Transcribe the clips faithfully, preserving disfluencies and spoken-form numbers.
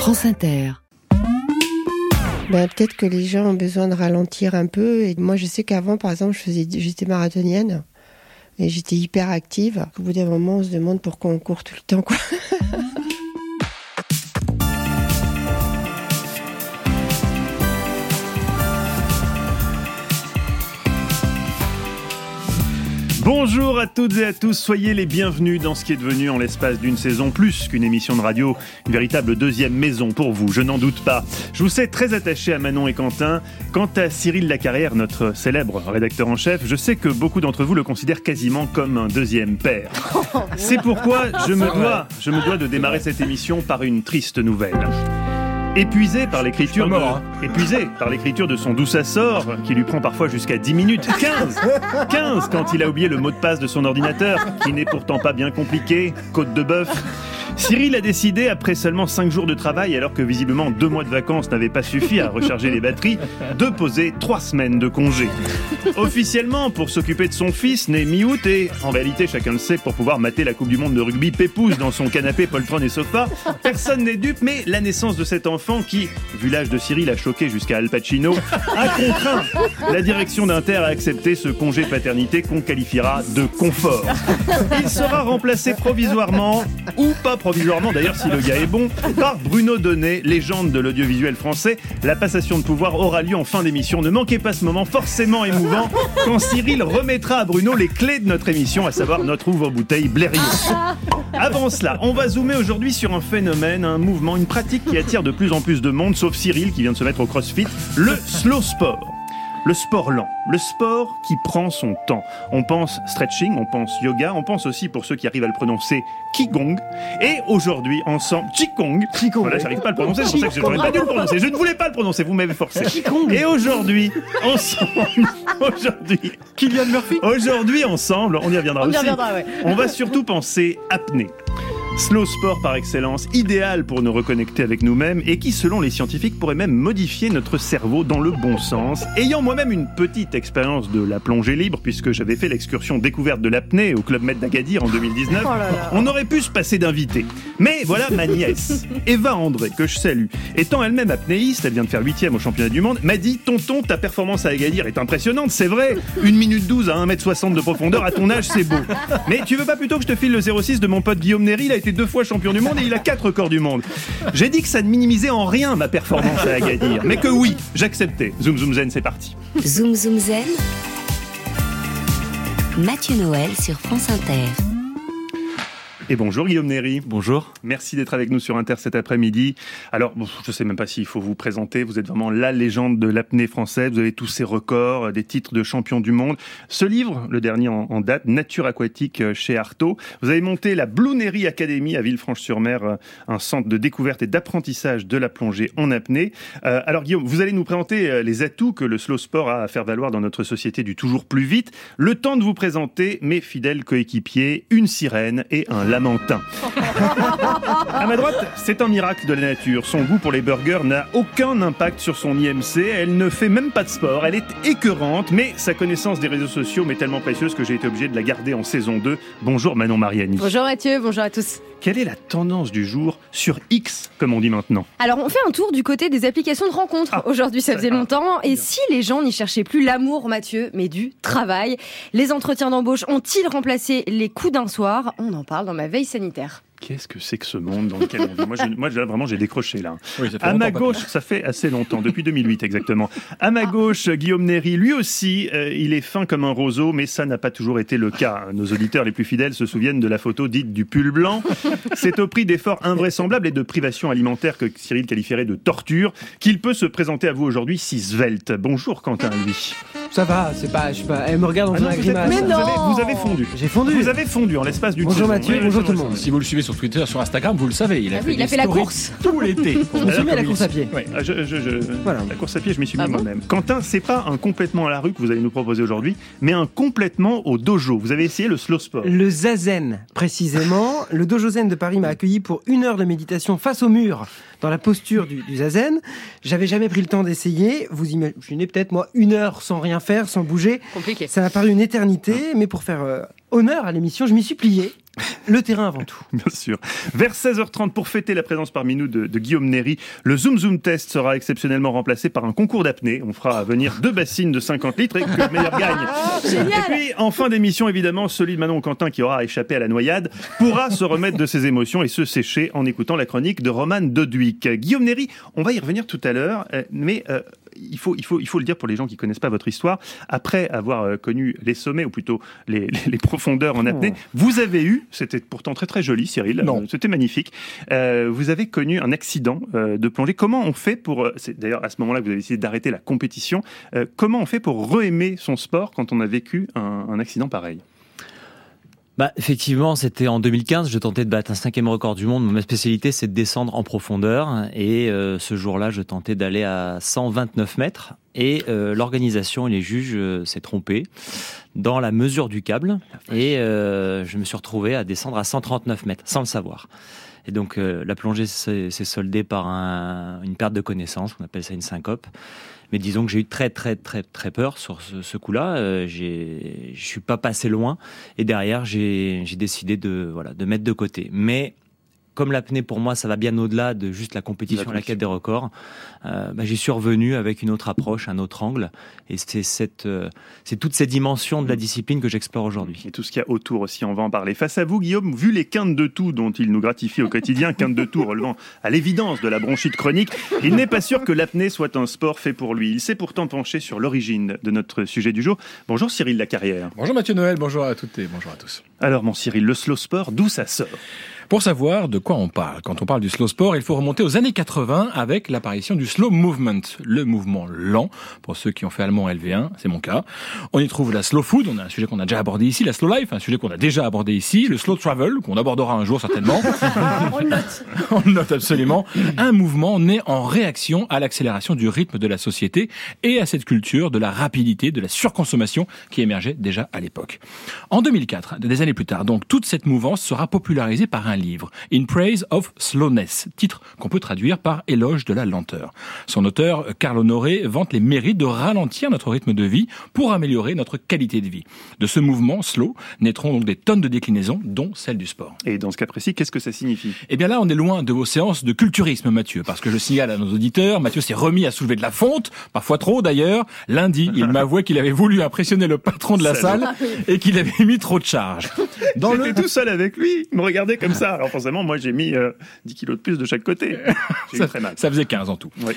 France Inter. Ben, peut-être que les gens ont besoin de ralentir un peu. Et moi, je sais qu'avant, par exemple, je faisais, j'étais marathonienne et j'étais hyper active. Au bout d'un moment, on se demande pourquoi on court tout le temps, quoi. Bonjour à toutes et à tous, soyez les bienvenus dans ce qui est devenu en l'espace d'une saison plus qu'une émission de radio, une véritable deuxième maison pour vous, je n'en doute pas. Je vous sais très attaché à Manon et Quentin. Quant à Cyril Lacarrière, notre célèbre rédacteur en chef, je sais que beaucoup d'entre vous le considèrent quasiment comme un deuxième père. C'est pourquoi je me dois, je me dois de démarrer cette émission par une triste nouvelle. Épuisé par l'écriture de, hein. épuisé par l'écriture de son D'où ça sort, qui lui prend parfois jusqu'à dix minutes, quinze, quinze quand il a oublié le mot de passe de son ordinateur, qui n'est pourtant pas bien compliqué, côte de bœuf. Cyril a décidé, après seulement cinq jours de travail, alors que visiblement deux mois de vacances n'avaient pas suffi à recharger les batteries, de poser trois semaines de congé. Officiellement, pour s'occuper de son fils, né mi-août, et en réalité, chacun le sait, pour pouvoir mater la Coupe du Monde de rugby pépouze dans son canapé, poltron et sofa, personne n'est dupe, mais la naissance de cet enfant qui, vu l'âge de Cyril, a choqué jusqu'à Al Pacino, a contraint la direction d'Inter à accepter ce congé paternité qu'on qualifiera de confort. Il sera remplacé provisoirement, ou pas provisoirement d'ailleurs si le gars est bon, par Bruno Donnet, légende de l'audiovisuel français. La passation de pouvoir aura lieu en fin d'émission. Ne manquez pas ce moment forcément émouvant quand Cyril remettra à Bruno les clés de notre émission, à savoir notre ouvre-bouteille Blériot. Avant cela, on va zoomer aujourd'hui sur un phénomène, un mouvement, une pratique qui attire de plus en plus de monde, sauf Cyril qui vient de se mettre au crossfit, le slow sport. Le sport lent, le sport qui prend son temps. On pense stretching, on pense yoga, on pense aussi, pour ceux qui arrivent à le prononcer, Qigong. Et aujourd'hui, ensemble, Qigong. Qigong. Voilà, j'arrive pas à le prononcer, c'est pour ça que je n'aurais pas dû le prononcer. Je ne voulais pas le prononcer, vous m'avez forcé. Qigong. Et aujourd'hui, ensemble, aujourd'hui, Kylian Murphy. Aujourd'hui, ensemble, on y reviendra on aussi. Y reviendra, ouais. On va surtout penser apnée. Slow sport par excellence, idéal pour nous reconnecter avec nous-mêmes et qui, selon les scientifiques, pourrait même modifier notre cerveau dans le bon sens. Ayant moi-même une petite expérience de la plongée libre, puisque j'avais fait l'excursion découverte de l'apnée au Club Med d'Agadir en deux mille dix-neuf, oh là là. On aurait pu se passer d'invité. Mais voilà ma nièce, Eva André, que je salue. Étant elle-même apnéiste, elle vient de faire huitième au championnat du monde, m'a dit « Tonton, ta performance à Agadir est impressionnante, c'est vrai. Une minute douze à un mètre soixante de profondeur, à ton âge, c'est beau. Mais tu veux pas plutôt que je te file le zéro six de mon pote Guillaume Néry, il a été deux fois champion du monde et il a quatre records du monde. » J'ai dit que ça ne minimisait en rien ma performance à Agadir, mais que oui, j'acceptais. Zoom Zoom Zen, c'est parti. Zoom Zoom Zen. Mathieu Noël sur France Inter. Et bonjour Guillaume Néry. Bonjour. Merci d'être avec nous sur Inter cet après-midi. Alors, bon, je ne sais même pas s'il faut vous présenter. Vous êtes vraiment la légende de l'apnée française. Vous avez tous ces records, des titres de champion du monde. Ce livre, le dernier en, en date, Nature aquatique chez Artaud. Vous avez monté la Blue Néry Academy à Villefranche-sur-Mer, un centre de découverte et d'apprentissage de la plongée en apnée. Euh, alors Guillaume, vous allez nous présenter les atouts que le slow sport a à faire valoir dans notre société du toujours plus vite. Le temps de vous présenter mes fidèles coéquipiers, une sirène et un lamentin. À ma droite, c'est un miracle de la nature. Son goût pour les burgers n'a aucun impact sur son I M C. Elle ne fait même pas de sport. Elle est écœurante, mais sa connaissance des réseaux sociaux m'est tellement précieuse que j'ai été obligé de la garder en saison deux. Bonjour Manon Mariani. Bonjour Mathieu, bonjour à tous. Quelle est la tendance du jour sur X, comme on dit maintenant ? Alors, on fait un tour du côté des applications de rencontres. Ah, aujourd'hui, ça faisait ah, longtemps. Et si les gens n'y cherchaient plus l'amour, Mathieu, mais du travail, les entretiens d'embauche ont-ils remplacé les coups d'un soir ? On en parle dans ma veille sanitaire. Qu'est-ce que c'est que ce monde dans lequel on vit ? Moi, je, moi là, vraiment, j'ai décroché, là. Oui, ça fait à ma longtemps, gauche, ça fait assez longtemps, depuis deux mille huit exactement. À ma gauche, Guillaume Néry, lui aussi, euh, il est fin comme un roseau, mais ça n'a pas toujours été le cas. Nos auditeurs les plus fidèles se souviennent de la photo dite du pull blanc. C'est au prix d'efforts invraisemblables et de privations alimentaires que Cyril qualifierait de torture qu'il peut se présenter à vous aujourd'hui si svelte. Bonjour Quentin, lui. Ça va, c'est pas, je sais pas, elle me regarde en ah faisant la grimace. Mais vous, non avez, vous avez fondu. J'ai fondu. Vous avez fondu en l'espace d'une Bonjour saison. Mathieu, Oui, bonjour oui, tout le monde. Si vous le suivez sur Twitter, sur Instagram, vous le savez, il a Ah fait, oui, il a des fait la stories course. tout l'été. Je me suis mis à la course à pied. Ouais, je, je, je, Voilà. La course à pied, je m'y suis Ah mis bon moi-même. Quentin, c'est pas un complètement à la rue que vous allez nous proposer aujourd'hui, mais un complètement au dojo. Vous avez essayé le slow sport. Le Zazen, précisément. Le Dojo Zen de Paris m'a accueilli pour une heure de méditation face au mur, dans la posture du, du Zazen. J'avais jamais pris le temps d'essayer. Vous imaginez peut-être, moi, une heure sans rien faire, sans bouger. Compliqué. Ça m'a paru une éternité, mais pour faire euh, honneur à l'émission, je m'y suis plié. Le terrain avant tout. Bien sûr. Vers seize heures trente, pour fêter la présence parmi nous de, de Guillaume Néry, le Zoom Zoom Test sera exceptionnellement remplacé par un concours d'apnée. On fera venir deux bassines de cinquante litres et que le meilleur gagne. Génial. Et puis, en fin d'émission, évidemment, celui de Manon Quentin qui aura échappé à la noyade pourra se remettre de ses émotions et se sécher en écoutant la chronique de Roman Doduic. Guillaume Néry, on va y revenir tout à l'heure, mais... Euh, Il faut, il, faut, il faut le dire pour les gens qui ne connaissent pas votre histoire. Après avoir euh, connu les sommets, ou plutôt les, les, les profondeurs en apnée, oh. vous avez eu, c'était pourtant très très joli Cyril, non. Euh, c'était magnifique, euh, vous avez connu un accident euh, de plongée. Comment on fait pour, c'est d'ailleurs à ce moment-là que vous avez décidé d'arrêter la compétition, euh, comment on fait pour re-aimer son sport quand on a vécu un, un accident pareil ? Bah, effectivement, c'était en deux mille quinze, je tentais de battre un cinquième record du monde. Ma spécialité, c'est de descendre en profondeur. Et euh, ce jour-là, je tentais d'aller à cent vingt-neuf mètres. Et euh, l'organisation et les juges euh, s'est trompés dans la mesure du câble. Et euh, je me suis retrouvé à descendre à cent trente-neuf mètres, sans le savoir. Et donc, euh, la plongée s'est, s'est soldée par un, une perte de connaissance, on appelle ça une syncope. Mais disons que j'ai eu très très très très peur sur ce, ce coup-là. Euh, j'ai, je suis pas passé loin et derrière j'ai, j'ai décidé de voilà de mettre de côté. Mais comme l'apnée pour moi ça va bien au-delà de juste la compétition, la, la quête des records, euh, bah, j'y suis revenu avec une autre approche, un autre angle. Et c'est cette, euh, c'est toutes ces dimensions de la discipline que j'explore aujourd'hui. Et tout ce qu'il y a autour aussi, on va en parler. Face à vous, Guillaume, vu les quintes de toux dont il nous gratifie au quotidien, quintes de toux relevant à l'évidence de la bronchite chronique, il n'est pas sûr que l'apnée soit un sport fait pour lui. Il s'est pourtant penché sur l'origine de notre sujet du jour. Bonjour Cyril Lacarrière. Bonjour Mathieu Noël, bonjour à toutes et bonjour à tous. Alors mon Cyril, le slow sport, d'où ça sort ? Pour savoir de quoi on parle, quand on parle du slow sport, il faut remonter aux années quatre-vingts avec l'apparition du slow movement, le mouvement lent. Pour ceux qui ont fait allemand L V un, c'est mon cas. On y trouve la slow food, on a un sujet qu'on a déjà abordé ici, la slow life, un sujet qu'on a déjà abordé ici, le slow travel, qu'on abordera un jour certainement. On le note. On le note absolument. Un mouvement né en réaction à l'accélération du rythme de la société et à cette culture de la rapidité, de la surconsommation qui émergeait déjà à l'époque. En deux mille quatre, des années plus tard, donc, toute cette mouvance sera popularisée par un livre, In Praise of Slowness, titre qu'on peut traduire par Éloge de la lenteur. Son auteur, Carl Honoré, vante les mérites de ralentir notre rythme de vie pour améliorer notre qualité de vie. De ce mouvement slow naîtront donc des tonnes de déclinaisons, dont celle du sport. Et dans ce cas précis, qu'est-ce que ça signifie ? Eh bien là, on est loin de vos séances de culturisme, Mathieu, parce que je signale à nos auditeurs, Mathieu s'est remis à soulever de la fonte, parfois trop d'ailleurs. Lundi, il m'avouait qu'il avait voulu impressionner le patron de la salle et qu'il avait mis trop de charge. Dans J'étais le... tout seul avec lui, il me regardait comme ça. Alors forcément, moi j'ai mis euh, dix kilos de plus de chaque côté. J'ai ça, eu très mal. Ça faisait quinze en tout. Oui.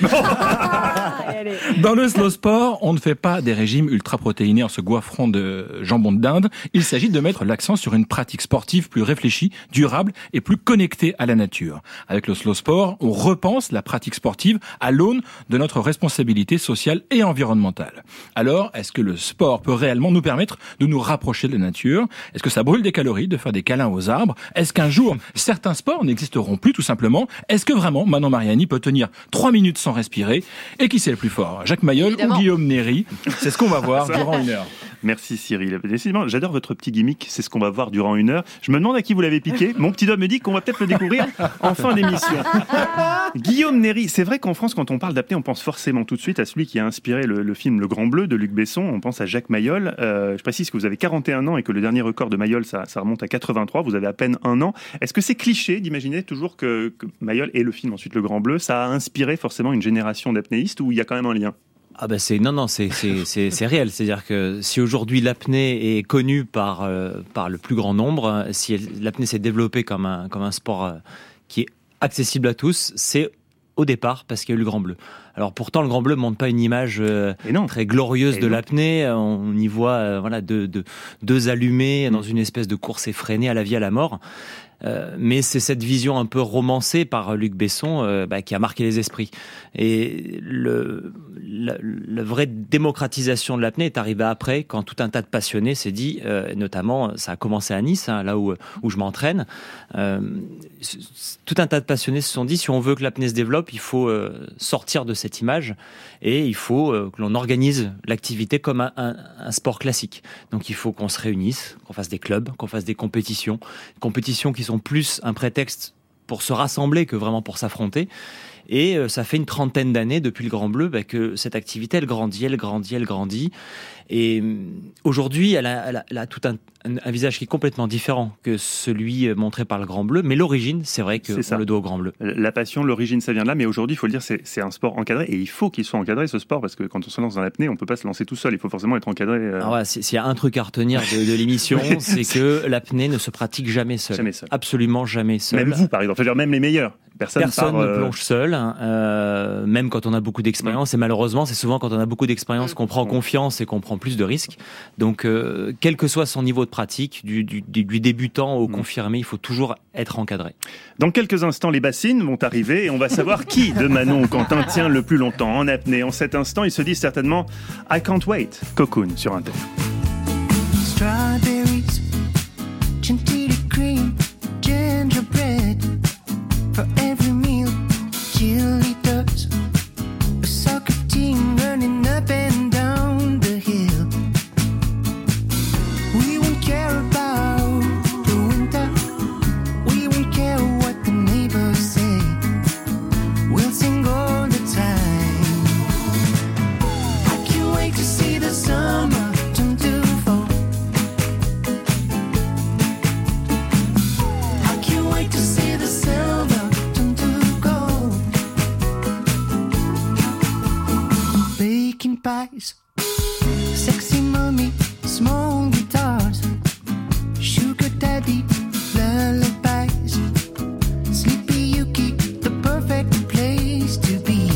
Dans le slow sport, on ne fait pas des régimes ultra-protéinés en se goiffrant de jambon de dinde. Il s'agit de mettre l'accent sur une pratique sportive plus réfléchie, durable et plus connectée à la nature. Avec le slow sport, on repense la pratique sportive à l'aune de notre responsabilité sociale et environnementale. Alors, est-ce que le sport peut réellement nous permettre de nous rapprocher de la nature ? Est-ce que ça brûle des calories de faire des câlins aux arbres ? Est-ce qu'un jour, certains sports n'existeront plus tout simplement ? Est-ce que vraiment Manon Mariani peut tenir trois minutes sans respirer ? Et qui c'est le plus fort ? Jacques Mayol Évidemment. Ou Guillaume Néry ? C'est ce qu'on va voir durant une heure. Merci Cyril. Décidément, j'adore votre petit gimmick, c'est ce qu'on va voir durant une heure. Je me demande à qui vous l'avez piqué. Mon petit doigt me dit qu'on va peut-être le découvrir en fin d'émission. Guillaume Néry, c'est vrai qu'en France, quand on parle d'apnée, on pense forcément tout de suite à celui qui a inspiré le, le film Le Grand Bleu de Luc Besson. On pense à Jacques Mayol. Euh, je précise que vous avez quarante et un ans et que le dernier record de Mayol, ça, ça remonte à quatre-vingt-trois. Vous avez à peine un an. Est-ce que c'est cliché d'imaginer toujours que, que Mayol et le film ensuite Le Grand Bleu, ça a inspiré forcément une génération d'apnéistes ou il y a quand même un lien ? Ah ben c'est non non c'est c'est c'est c'est réel, c'est-à-dire que si aujourd'hui l'apnée est connue par euh, par le plus grand nombre, si elle, l'apnée s'est développée comme un comme un sport euh, qui est accessible à tous, c'est au départ parce qu'il y a eu le Grand Bleu. Alors pourtant le Grand Bleu montre pas une image euh, très glorieuse et de non. l'apnée, on y voit euh, voilà deux deux deux allumés mmh. dans une espèce de course effrénée à la vie à la mort. Euh, mais c'est cette vision un peu romancée par Luc Besson euh, bah, qui a marqué les esprits. Et le, la, la vraie démocratisation de l'apnée est arrivée après, quand tout un tas de passionnés s'est dit, euh, notamment, ça a commencé à Nice, hein, là où, où je m'entraîne, euh, tout un tas de passionnés se sont dit, si on veut que l'apnée se développe, il faut euh, sortir de cette image et il faut euh, que l'on organise l'activité comme un, un, un sport classique. Donc il faut qu'on se réunisse, qu'on fasse des clubs, qu'on fasse des compétitions, compétitions qui sont plus un prétexte pour se rassembler que vraiment pour s'affronter. Et euh, ça fait une trentaine d'années depuis le Grand Bleu bah, que cette activité, elle grandit, elle grandit, elle grandit. Et aujourd'hui, elle a, elle a, elle a tout un, un, un visage qui est complètement différent que celui montré par le Grand Bleu. Mais l'origine, c'est vrai que on le doit au Grand Bleu. La passion, l'origine, ça vient de là. Mais aujourd'hui, il faut le dire, c'est, c'est un sport encadré. Et il faut qu'il soit encadré, ce sport, parce que quand on se lance dans l'apnée, on ne peut pas se lancer tout seul. Il faut forcément être encadré. Euh... Alors voilà, s'il y a un truc à retenir de, de l'émission, oui, c'est, c'est que l'apnée ne se pratique jamais seul. Jamais seul. Absolument jamais seul. Même vous, par exemple. C'est-à-dire même les meilleurs. Personne, Personne part, ne euh... plonge seul, euh, même quand on a beaucoup d'expérience. Et malheureusement, c'est souvent quand on a beaucoup d'expérience qu'on prend confiance et qu'on prend plus de risques. Donc, euh, quel que soit son niveau de pratique, du, du, du débutant au confirmé, il faut toujours être encadré. Dans quelques instants, les bassines vont arriver et on va savoir qui de Manon ou Quentin tient le plus longtemps en apnée. En cet instant, ils se disent certainement « I can't wait ». Cocoon sur Inter. Strawberries, chantilly cream, gingerbread. For every meal, cheerleaders, a soccer team running up and down the hill. We won't care about the winter, we won't care what the neighbors say. We'll sing all the time. I can't wait to see the summer turn to fall. I can't wait to see the silver pies, sexy mommy, small guitars, sugar daddy, lullabies, sleepy Yuki, the perfect place to be.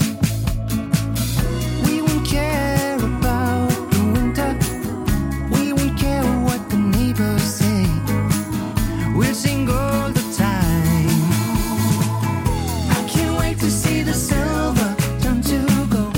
We won't care about the winter, we won't care what the neighbors say. We'll sing all the time. I can't wait to see the silver turn to gold.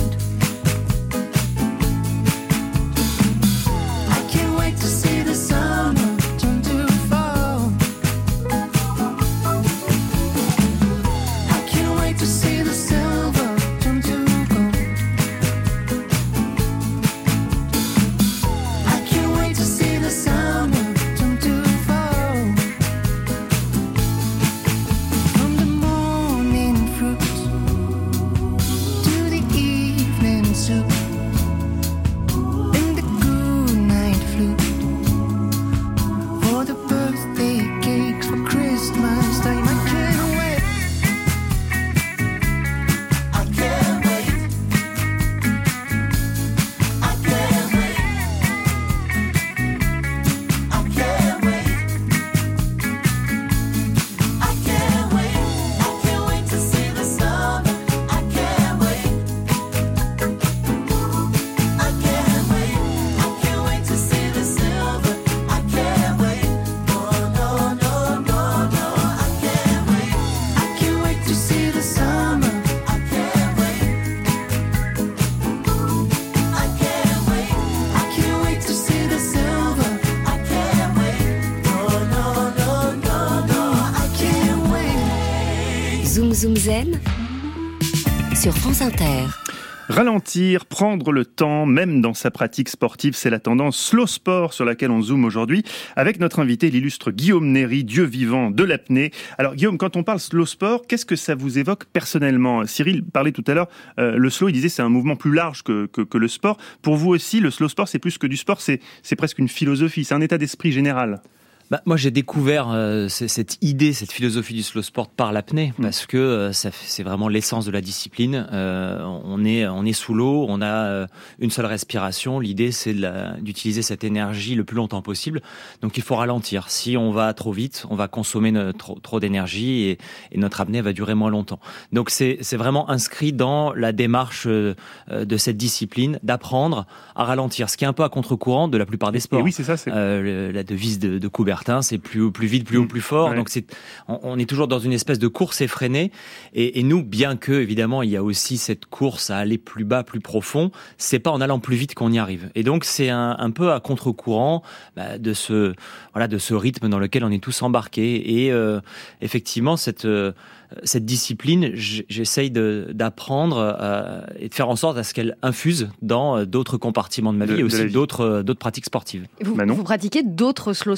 Zoom Zoom Zen sur France Inter. Ralentir, prendre le temps, même dans sa pratique sportive, c'est la tendance slow sport sur laquelle on zoome aujourd'hui avec notre invité, l'illustre Guillaume Néry, dieu vivant de l'apnée. Alors Guillaume, quand on parle slow sport, qu'est-ce que ça vous évoque personnellement ? Cyril parlait tout à l'heure, euh, le slow, il disait c'est un mouvement plus large que, que, que le sport. Pour vous aussi, le slow sport, c'est plus que du sport, c'est, c'est presque une philosophie, c'est un état d'esprit général. Bah, moi, j'ai découvert euh, cette idée, cette philosophie du slow sport par l'apnée, parce que euh, ça, c'est vraiment l'essence de la discipline. Euh, on est, on est sous l'eau, on a euh, une seule respiration. L'idée, c'est de la, d'utiliser cette énergie le plus longtemps possible. Donc, il faut ralentir. Si on va trop vite, on va consommer notre, trop, trop d'énergie et, et notre apnée va durer moins longtemps. Donc, c'est, c'est vraiment inscrit dans la démarche euh, de cette discipline d'apprendre à ralentir, ce qui est un peu à contre-courant de la plupart des sports. Et oui, c'est ça. C'est... Euh, le, la devise de, de Coubertin, c'est plus haut, plus vite, plus haut, plus fort. Ouais. Donc c'est, on, on est toujours dans une espèce de course effrénée. Et, et nous, bien que évidemment il y a aussi cette course à aller plus bas, plus profond, c'est pas en allant plus vite qu'on y arrive. Et donc c'est un, un peu à contre-courant bah, de ce voilà de ce rythme dans lequel on est tous embarqués. Et euh, effectivement cette euh, cette discipline, j'essaye de, d'apprendre euh, et de faire en sorte à ce qu'elle infuse dans d'autres compartiments de ma vie de, et aussi d'autres, d'autres pratiques sportives. Vous, vous pratiquez d'autres slow sports ?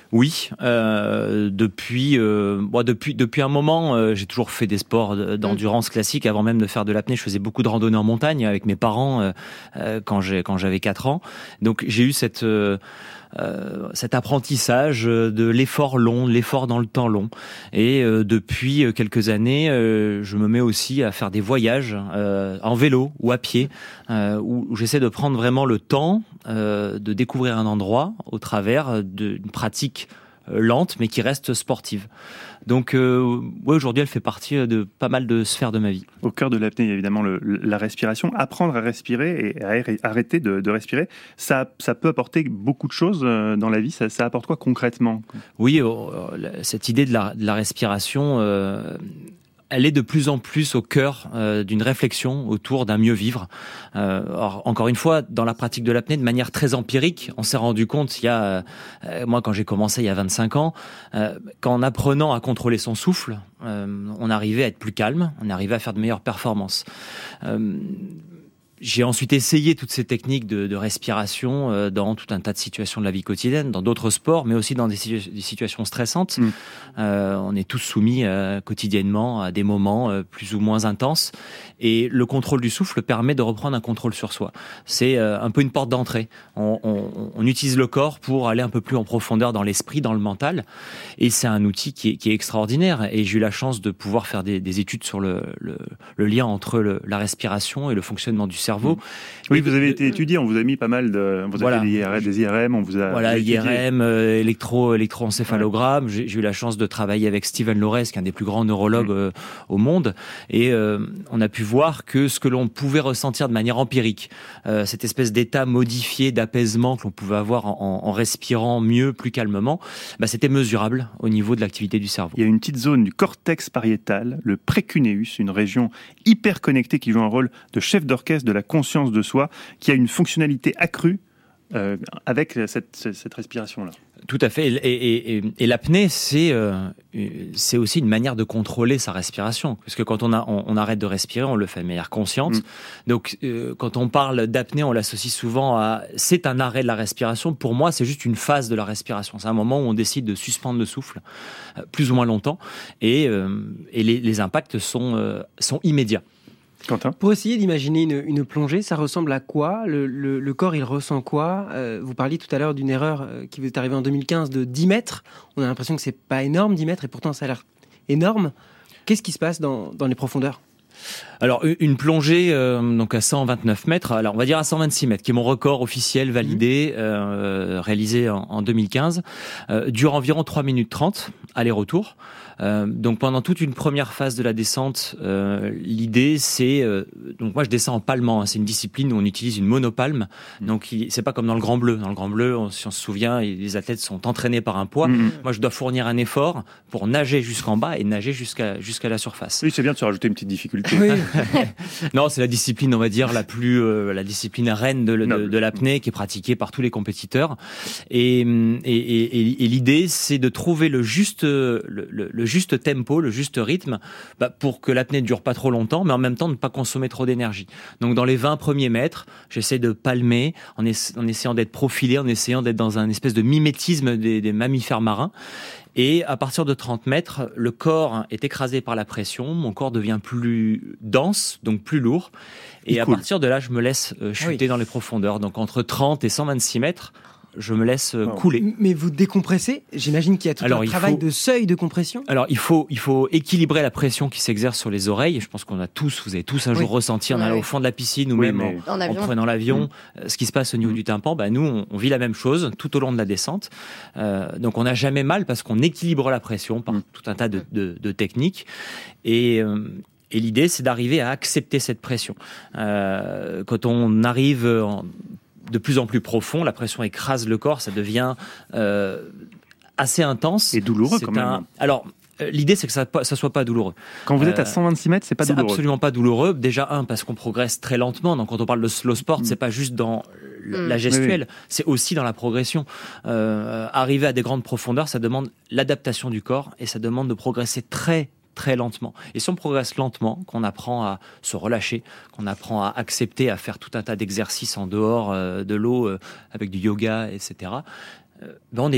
Oui, euh, depuis, euh, bon, depuis depuis un moment, euh, j'ai toujours fait des sports d'endurance classiques. Avant même de faire de l'apnée, je faisais beaucoup de randonnées en montagne avec mes parents euh, euh, quand j'ai quand j'avais quatre ans. Donc j'ai eu cette euh, Euh, cet apprentissage de l'effort long, l'effort dans le temps long. Et euh, depuis quelques années, euh, je me mets aussi à faire des voyages euh, en vélo ou à pied, euh, où, où j'essaie de prendre vraiment le temps euh, de découvrir un endroit au travers d'une pratique lente, mais qui reste sportive. Donc, euh, ouais, aujourd'hui, elle fait partie de pas mal de sphères de ma vie. Au cœur de l'apnée, il y a évidemment le, la respiration. Apprendre à respirer et à arrêter de, de respirer, ça, ça peut apporter beaucoup de choses dans la vie. Ça, ça apporte quoi concrètement ? Oui, euh, cette idée de la, de la respiration... Euh, elle est de plus en plus au cœur euh, d'une réflexion autour d'un mieux vivre. Euh, or, encore une fois, dans la pratique de l'apnée, de manière très empirique, on s'est rendu compte, il y a, euh, moi quand j'ai commencé il y a vingt-cinq ans, euh, qu'en apprenant à contrôler son souffle, euh, on arrivait à être plus calme, on arrivait à faire de meilleures performances. Euh, J'ai ensuite essayé toutes ces techniques de, de respiration euh, dans tout un tas de situations de la vie quotidienne, dans d'autres sports, mais aussi dans des, situ- des situations stressantes. Mmh. Euh, on est tous soumis euh, quotidiennement à des moments euh, plus ou moins intenses. Et le contrôle du souffle permet de reprendre un contrôle sur soi. C'est euh, un peu une porte d'entrée. On, on, on utilise le corps pour aller un peu plus en profondeur dans l'esprit, dans le mental. Et c'est un outil qui est, qui est extraordinaire. Et j'ai eu la chance de pouvoir faire des, des études sur le, le, le lien entre le, la respiration et le fonctionnement du cerveau. Oui, vous avez été étudié, on vous a mis pas mal de... Vous voilà. avez des I R M, des I R M, on vous a... Voilà, étudié. I R M, euh, électro, électroencéphalogramme. Ouais. J'ai, j'ai eu la chance de travailler avec Steven Lorez, qui est un des plus grands neurologues mmh. euh, au monde. Et euh, on a pu voir que ce que l'on pouvait ressentir de manière empirique, euh, cette espèce d'état modifié d'apaisement que l'on pouvait avoir en, en, en respirant mieux, plus calmement, bah, c'était mesurable au niveau de l'activité du cerveau. Il y a une petite zone du cortex pariétal, le précuneus, une région hyper connectée qui joue un rôle de chef d'orchestre de la conscience de soi, qui a une fonctionnalité accrue euh, avec cette, cette respiration-là. Tout à fait. Et, et, et, et l'apnée, c'est, euh, c'est aussi une manière de contrôler sa respiration. Parce que quand on, a, on, on arrête de respirer, on le fait de manière consciente. Mmh. Donc, euh, quand on parle d'apnée, on l'associe souvent à... C'est un arrêt de la respiration. Pour moi, c'est juste une phase de la respiration. C'est un moment où on décide de suspendre le souffle, euh, plus ou moins longtemps. Et, euh, et les, les impacts sont, euh, sont immédiats. Quentin ? Pour essayer d'imaginer une, une plongée, ça ressemble à quoi ? le, le, le corps, il ressent quoi ? euh, Vous parliez tout à l'heure d'une erreur euh, qui vous est arrivée en deux mille quinze de dix mètres. On a l'impression que c'est pas énorme, dix mètres, et pourtant ça a l'air énorme. Qu'est-ce qui se passe dans, dans les profondeurs ? Alors une plongée euh, donc à cent vingt-neuf mètres, alors on va dire à cent vingt-six mètres, qui est mon record officiel validé, mmh. euh, réalisé en, en deux mille quinze, euh, dure environ trois minutes trente, aller-retour. Euh, donc pendant toute une première phase de la descente, euh, l'idée c'est euh, donc moi je descends en palmant, hein, c'est une discipline où on utilise une monopalme. Mmh. Donc il, c'est pas comme dans le Grand Bleu. Dans le Grand Bleu, on, si on se souvient, les athlètes sont entraînés par un poids. Mmh. Moi je dois fournir un effort pour nager jusqu'en bas et nager jusqu'à jusqu'à la surface. Oui, c'est bien de se rajouter une petite difficulté. Oui. Non, c'est la discipline, on va dire, la plus, euh, la discipline reine de, de, de l'apnée qui est pratiquée par tous les compétiteurs. Et, et, et, et l'idée, c'est de trouver le juste, le, le, le juste tempo, le juste rythme, bah, pour que l'apnée ne dure pas trop longtemps, mais en même temps ne pas consommer trop d'énergie. Donc, dans les vingt premiers mètres, j'essaie de palmer en, essa- en essayant d'être profilé, en essayant d'être dans un espèce de mimétisme des, des mammifères marins. Et à partir de trente mètres, le corps est écrasé par la pression, mon corps devient plus dense, donc plus lourd. Et, et à cool. partir de là, je me laisse euh, chuter oui. dans les profondeurs. Donc entre trente et cent vingt-six mètres, je me laisse euh, couler. Mais vous décompressez ? J'imagine qu'il y a tout Alors, un travail faut... de seuil de compression. Alors il faut, il faut équilibrer la pression qui s'exerce sur les oreilles. Je pense qu'on a tous, vous avez tous un oui. jour ressenti en allant ouais. au fond de la piscine ou oui, même mais... en, en, en prenant l'avion, mmh. ce qui se passe au niveau mmh. du tympan. Bah, nous, on, on vit la même chose tout au long de la descente. Euh, donc on n'a jamais mal parce qu'on équilibre la pression par mmh. tout un tas de, de, de techniques. Et... Euh, Et l'idée, c'est d'arriver à accepter cette pression. Euh, quand on arrive en, de plus en plus profond, la pression écrase le corps, ça devient euh, assez intense. Et douloureux c'est quand même. Un... Alors, euh, l'idée, c'est que ça ne soit pas douloureux. Quand vous êtes à cent vingt-six mètres, c'est pas c'est douloureux. C'est absolument pas douloureux. Déjà, un, parce qu'on progresse très lentement. Donc, quand on parle de slow sport, mmh. c'est pas juste dans mmh. la gestuelle, oui, oui. c'est aussi dans la progression. Euh, arriver à des grandes profondeurs, ça demande l'adaptation du corps et ça demande de progresser très très lentement. Et si on progresse lentement, qu'on apprend à se relâcher, qu'on apprend à accepter, à faire tout un tas d'exercices en dehors euh, de l'eau, euh, avec du yoga, et cetera, euh, ben on est bien.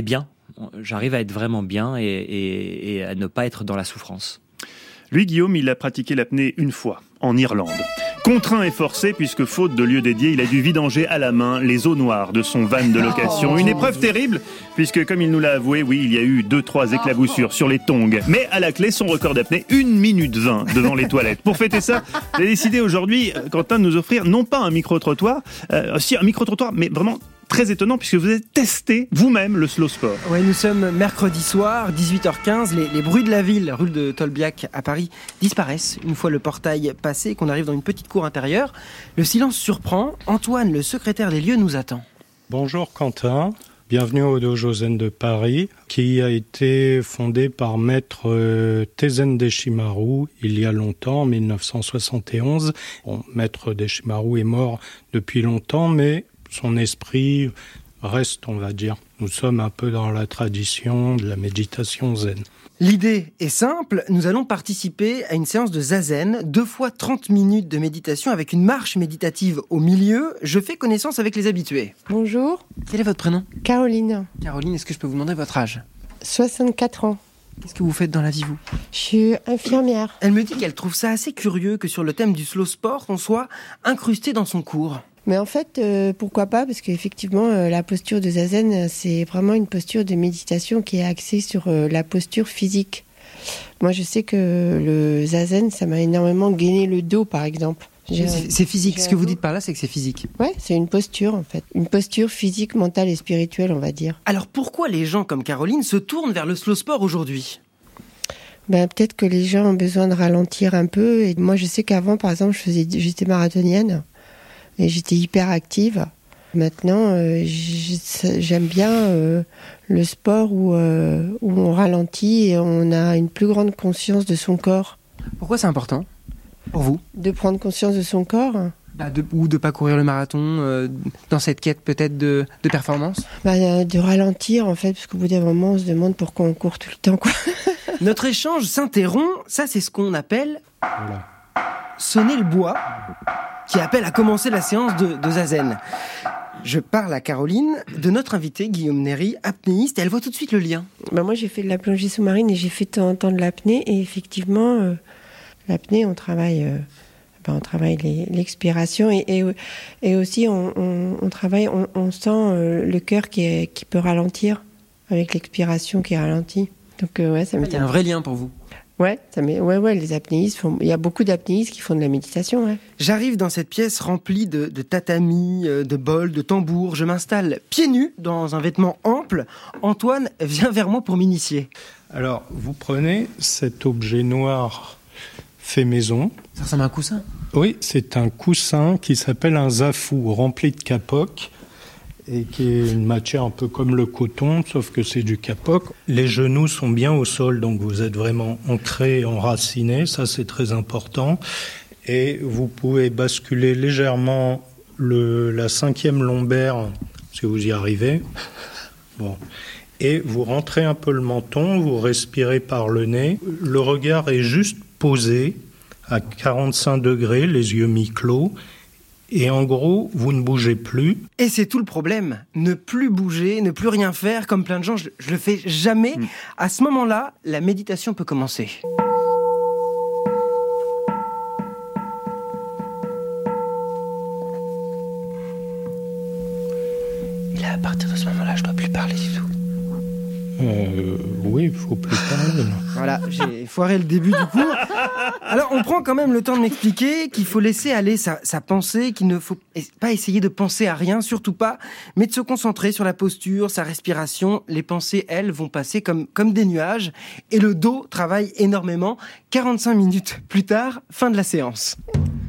j'arrive à être vraiment bien et, et, et à ne pas être dans la souffrance. Lui, Guillaume, il a pratiqué l'apnée une fois, en Irlande. Contraint et forcé, puisque faute de lieu dédié, il a dû vidanger à la main les eaux noires de son van de location. Une épreuve terrible, puisque comme il nous l'a avoué, oui, il y a eu deux, trois éclaboussures sur les tongs. Mais à la clé, son record d'apnée, une minute vingt devant les toilettes. Pour fêter ça, il a décidé aujourd'hui, Quentin, de nous offrir non pas un micro-trottoir, euh, si un micro-trottoir, mais vraiment très étonnant, puisque vous avez testé vous-même le slow sport. Ouais, nous sommes mercredi soir, dix-huit heures quinze. Les, les bruits de la ville, rue de Tolbiac à Paris, disparaissent une fois le portail passé et qu'on arrive dans une petite cour intérieure. Le silence surprend. Antoine, le secrétaire des lieux, nous attend. Bonjour Quentin. Bienvenue au Dojo Zen de Paris, qui a été fondé par maître euh, Tezen Deshimaru il y a longtemps, en dix-neuf cent soixante et onze. Bon, maître Deshimaru est mort depuis longtemps, mais son esprit reste, on va dire. Nous sommes un peu dans la tradition de la méditation zen. L'idée est simple, nous allons participer à une séance de zazen, deux fois trente minutes de méditation avec une marche méditative au milieu. Je fais connaissance avec les habitués. Bonjour, Quel est votre prénom ? Caroline, Caroline, est-ce que je peux vous demander votre âge ? soixante-quatre ans. Qu'est-ce que vous faites dans la vie, vous ? Je suis infirmière. Elle me dit qu'elle trouve ça assez curieux que sur le thème du slow sport, on soit incrusté dans son cours. Mais en fait, euh, pourquoi pas ? Parce qu'effectivement, euh, la posture de zazen, euh, c'est vraiment une posture de méditation qui est axée sur euh, la posture physique. Moi, je sais que le zazen, ça m'a énormément gainé le dos, par exemple. J'ai- C'est c'est physique, j'ai ce que un vous dos. dites par là, c'est que c'est physique. Ouais, c'est une posture, en fait. Une posture physique, mentale et spirituelle, on va dire. Alors pourquoi les gens comme Caroline se tournent vers le slow sport aujourd'hui ? Ben, peut-être que les gens ont besoin de ralentir un peu. Et moi, je sais qu'avant, par exemple, je faisais, j'étais marathonienne et j'étais hyper active. Maintenant, euh, j'ai- j'aime bien euh, le sport où, euh, où on ralentit et on a une plus grande conscience de son corps. Pourquoi c'est important pour vous ? De prendre conscience de son corps, Bah, de, ou de pas courir le marathon euh, dans cette quête peut-être de, de performance. ben, de ralentir, en fait, parce qu'au bout d'un moment, on se demande pourquoi on court tout le temps, quoi. Notre échange s'interrompt, ça c'est ce qu'on appelle Voilà. sonner le bois, qui appelle à commencer la séance de, de zazen. Je parle à Caroline de notre invité Guillaume Néry, apnéiste, et elle voit tout de suite le lien. Ben, moi, j'ai fait de la plongée sous-marine et j'ai fait de temps en temps de l'apnée. Et effectivement, euh, l'apnée, on travaille, euh, ben, on travaille les- l'expiration et, et, et aussi on, on, on travaille, on, on sent euh, le cœur qui, est, qui peut ralentir avec l'expiration qui ralentit. Donc euh, ouais, ça Il y a m'étonne. un vrai lien pour vous. Ouais, ça m'est- ouais, ouais, les apnéistes font. Il y a beaucoup d'apnéistes qui font de la méditation. Ouais. J'arrive dans cette pièce remplie de, de tatamis, euh, de bols, de tambours. Je m'installe pieds nus dans un vêtement ample. Antoine vient vers moi pour m'initier. Alors, vous prenez cet objet noir fait maison. Ça ressemble à un coussin. Oui, c'est un coussin qui s'appelle un zafou, rempli de kapok, et qui est une matière un peu comme le coton, sauf que c'est du kapok. Les genoux sont bien au sol, donc vous êtes vraiment ancré, enraciné, ça c'est très important. Et vous pouvez basculer légèrement le, la cinquième lombaire, si vous y arrivez. Bon. Et vous rentrez un peu le menton, vous respirez par le nez. Le regard est juste posé à quarante-cinq degrés, les yeux mi-clos. Et en gros, vous ne bougez plus. Et c'est tout le problème. Ne plus bouger, ne plus rien faire, comme plein de gens, je, je le fais jamais. Mm. À ce moment-là, la méditation peut commencer. Et là, à partir de ce moment-là, je dois plus parler du tout. Euh, oui, il faut plus parler. là. Voilà, j'ai foiré le début du cours. Alors, on prend quand même le temps de m'expliquer qu'il faut laisser aller sa, sa pensée, qu'il ne faut pas essayer de penser à rien, surtout pas, mais de se concentrer sur la posture, sa respiration. Les pensées, elles, vont passer comme, comme des nuages, et le dos travaille énormément. quarante-cinq minutes plus tard, fin de la séance.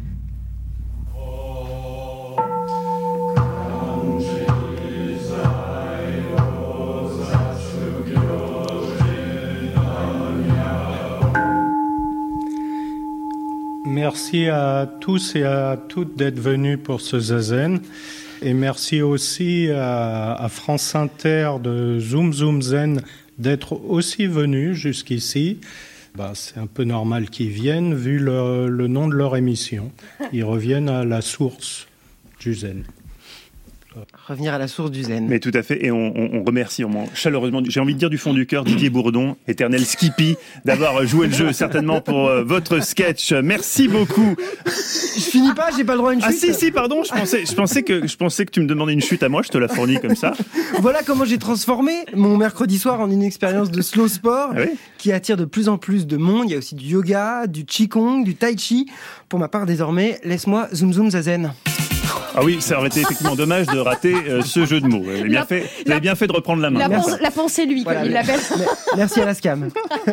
Merci à tous et à toutes d'être venus pour ce zazen. Et merci aussi à, à France Inter de Zoom Zoom Zen d'être aussi venus jusqu'ici. Bah, c'est un peu normal qu'ils viennent vu le, le nom de leur émission. Ils reviennent à la source du zen. Revenir à la source du zen. Mais tout à fait, et on, on, on remercie on, chaleureusement, j'ai envie de dire du fond du cœur, Didier Bourdon, éternel Skippy, d'avoir joué le jeu certainement pour euh, votre sketch. Merci beaucoup. Je finis pas, j'ai pas le droit à une chute. Ah si, si, pardon, je pensais, je pensais, que, je pensais que tu me demandais une chute à moi, je te la fournis comme ça. Voilà comment j'ai transformé mon mercredi soir en une expérience de slow sport ah oui qui attire de plus en plus de monde. Il y a aussi du yoga, du qigong, du tai chi. Pour ma part, désormais, laisse-moi zoom zoom zazen. Ah oui, ça aurait été effectivement dommage de rater euh, ce jeu de mots. Vous avez bien, La- fait, vous avez bien fait de reprendre la main. La, Merci. pen- la pensée, lui, Voilà, comme il mais- l'appelle. Merci à la scam.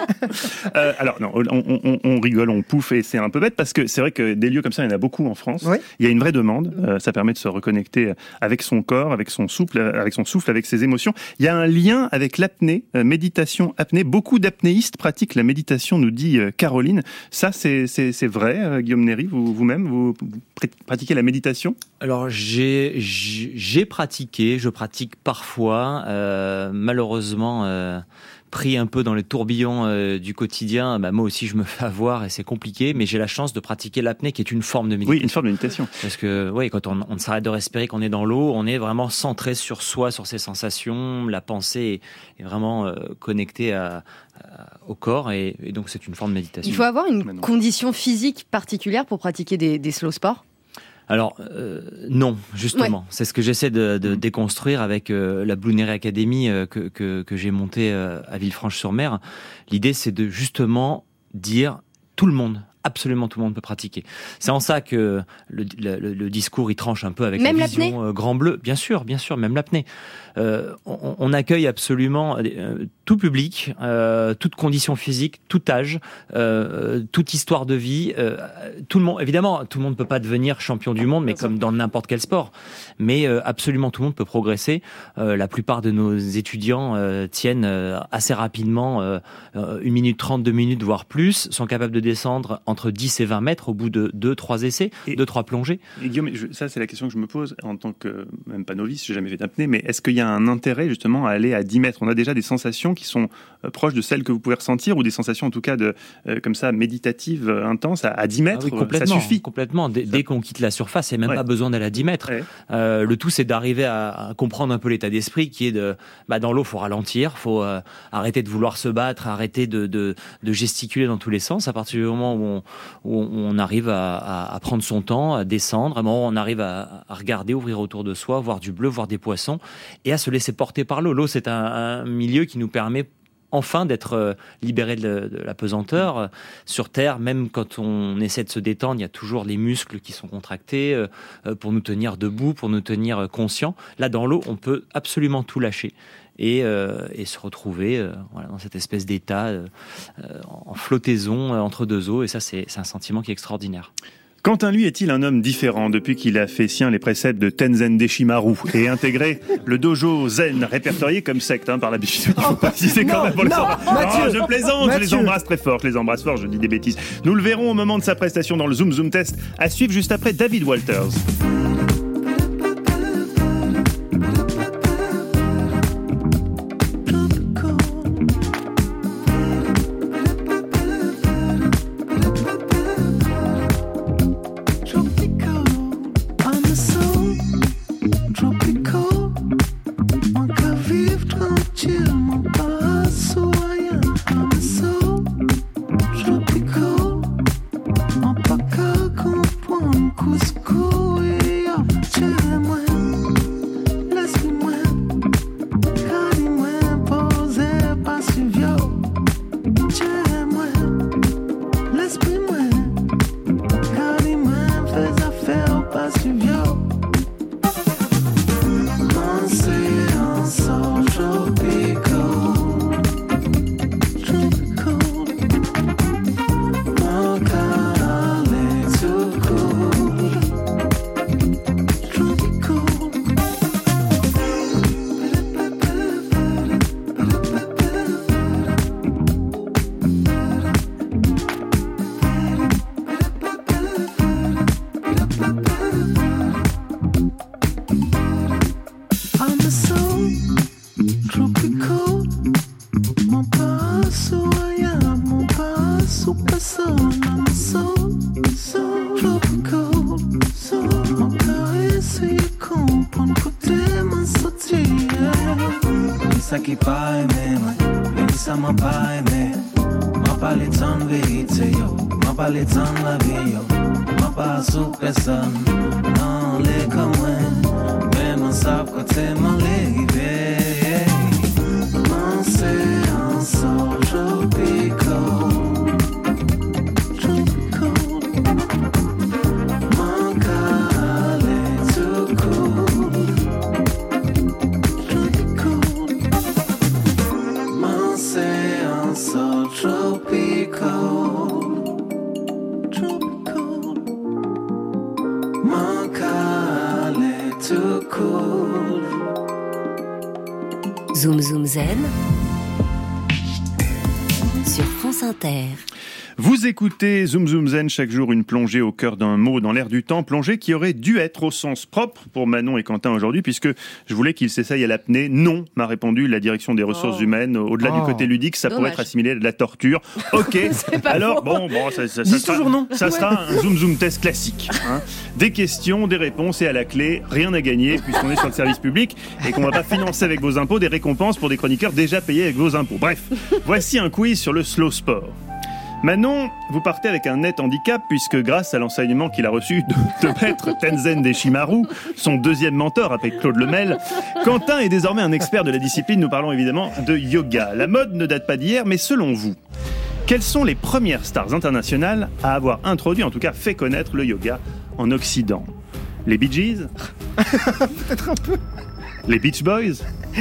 Euh, alors non, on, on, on rigole, on pouffe et c'est un peu bête parce que c'est vrai que des lieux comme ça, il y en a beaucoup en France. Oui. Il y a une vraie demande. Euh, ça permet de se reconnecter avec son corps, avec son souffle, avec son souffle, avec ses émotions. Il y a un lien avec l'apnée, euh, méditation, apnée. Beaucoup d'apnéistes pratiquent la méditation, nous dit euh, Caroline. Ça, c'est, c'est, c'est vrai, euh, Guillaume Néry, vous, vous-même, vous, vous pr- pratiquez la méditation? Alors j'ai j'ai j'ai pratiqué, je pratique parfois, euh, malheureusement euh, pris un peu dans les tourbillons euh, du quotidien. Bah, moi aussi je me fais avoir et c'est compliqué, mais j'ai la chance de pratiquer l'apnée qui est une forme de méditation. Oui, une forme de méditation. Parce que ouais, quand on, on s'arrête de respirer, qu'on est dans l'eau, on est vraiment centré sur soi, sur ses sensations. La pensée est, est vraiment euh, connectée à, à- au corps et, et donc c'est une forme de méditation. Il faut avoir une Maintenant. condition physique particulière pour pratiquer des, des slow sports. Alors euh, non, justement, Ouais. c'est ce que j'essaie de, de déconstruire avec euh, la Blue Neri Academy euh, que, que, que j'ai montée euh, à Villefranche-sur-Mer. L'idée, c'est de justement dire tout le monde, absolument tout le monde peut pratiquer. C'est en ça que le, le, le discours il tranche un peu avec Même la l'apnée vision euh, grand bleu. Bien sûr, bien sûr, même l'apnée. Euh, on, on accueille absolument euh, tout public, euh, toute condition physique, tout âge, euh, toute histoire de vie. Euh, tout le monde, évidemment, tout le monde peut pas devenir champion du monde, mais comme dans n'importe quel sport. Mais euh, absolument tout le monde peut progresser. Euh, la plupart de nos étudiants euh, tiennent euh, assez rapidement euh, euh, une minute trente, deux minutes, voire plus, sont capables de descendre entre dix et vingt mètres au bout de deux, trois essais, Et- deux, trois plongées. Et Guillaume, je- ça c'est la question que je me pose en tant que, même pas novice, j'ai jamais fait d'apnée, mais est-ce qu'il y a un intérêt justement à aller à dix mètres? On a déjà des sensations qui sont euh, proches de celles que vous pouvez ressentir, ou des sensations en tout cas de, euh, comme ça, méditatives, euh, intenses, à, à dix mètres, Ah oui, euh, complètement, ça suffit. complètement. Dès, dès qu'on quitte la surface, il n'y a même Ouais. pas besoin d'aller à dix mètres. Ouais. Euh, le tout, c'est d'arriver à, à comprendre un peu l'état d'esprit qui est de, bah, dans l'eau, faut ralentir, faut euh, arrêter de vouloir se battre, arrêter de, de, de gesticuler dans tous les sens. À partir du moment où on, où on arrive à, à, à prendre son temps, à descendre, à un moment où on arrive à, à regarder, ouvrir autour de soi, voir du bleu, voir des poissons, et à se laisser porter par l'eau. L'eau, c'est un, un milieu qui nous permet enfin d'être euh, libéré de, de la pesanteur. Euh, Sur Terre, même quand on essaie de se détendre, il y a toujours les muscles qui sont contractés euh, euh, pour nous tenir debout, pour nous tenir euh, conscients. Là, dans l'eau, on peut absolument tout lâcher et, euh, et se retrouver euh, voilà, dans cette espèce d'état euh, euh, en flottaison euh, entre deux eaux. Et ça, c'est c'est un sentiment qui est extraordinaire. Quentin, lui, est-il un homme différent depuis qu'il a fait sien les préceptes de Tenzin Deshimaru et intégré le dojo zen répertorié comme secte, hein, par l'habitude. Il faut préciser quand non, même pour les non, embrasser. Mathieu, Non, je plaisante, je les Mathieu. embrasse très fort, je les embrasse fort, je dis des bêtises. Nous le verrons au moment de sa prestation dans le Zoom Zoom Test, à suivre juste après David Walters. Tropical, I'm so tropical. Mon cœur vive tranquille, mon corps souriant. I'm so tropical. On pas qu'à comprendre couscous et yo. Tiens-moi, laisse-moi, carry-moi, posé pas suivio. Tiens-moi, laisse-moi. Carry-moi, fais affaire pas suivio. Danser ensemble, tropical, tropical. Mon cœur est tout cool. sa ki pa eme mwen, meni sa mwen pa eme. Mwen pale tan verite yo, mwen pale tan la vi yo. Mwen pa sou pesan, nan le kamwen. Men mwen sap kote mwen le rive. Mwen se ansor jopiko. Zoom Zoom Zen sur France Inter. Vous écoutez Zoom Zoom Zen, chaque jour une plongée au cœur d'un mot dans l'air du temps, plongée qui aurait dû être au sens propre pour Manon et Quentin aujourd'hui, puisque je voulais qu'ils s'essayent à l'apnée. Non, m'a répondu la direction des ressources oh. humaines. Au-delà oh. du côté ludique, ça Dommage. pourrait être assimilé à de la torture. Ok, alors bon, bon, ça, ça, ça, sera, non. ça sera un Zoom Zoom test classique. Hein. Des questions, des réponses et à la clé, rien à gagner puisqu'on est sur le service public et qu'on ne va pas financer avec vos impôts des récompenses pour des chroniqueurs déjà payés avec vos impôts. Bref, voici un quiz sur le slow sport. Manon, vous partez avec un net handicap puisque grâce à l'enseignement qu'il a reçu de, de maître Tenzin Deshimaru, son deuxième mentor après Claude Lemel, Quentin est désormais un expert de la discipline. Nous parlons évidemment de yoga. La mode ne date pas d'hier, mais selon vous, quelles sont les premières stars internationales à avoir introduit, en tout cas fait connaître le yoga en Occident? Les Bee Gees? Peut-être un peu. Les Beach Boys?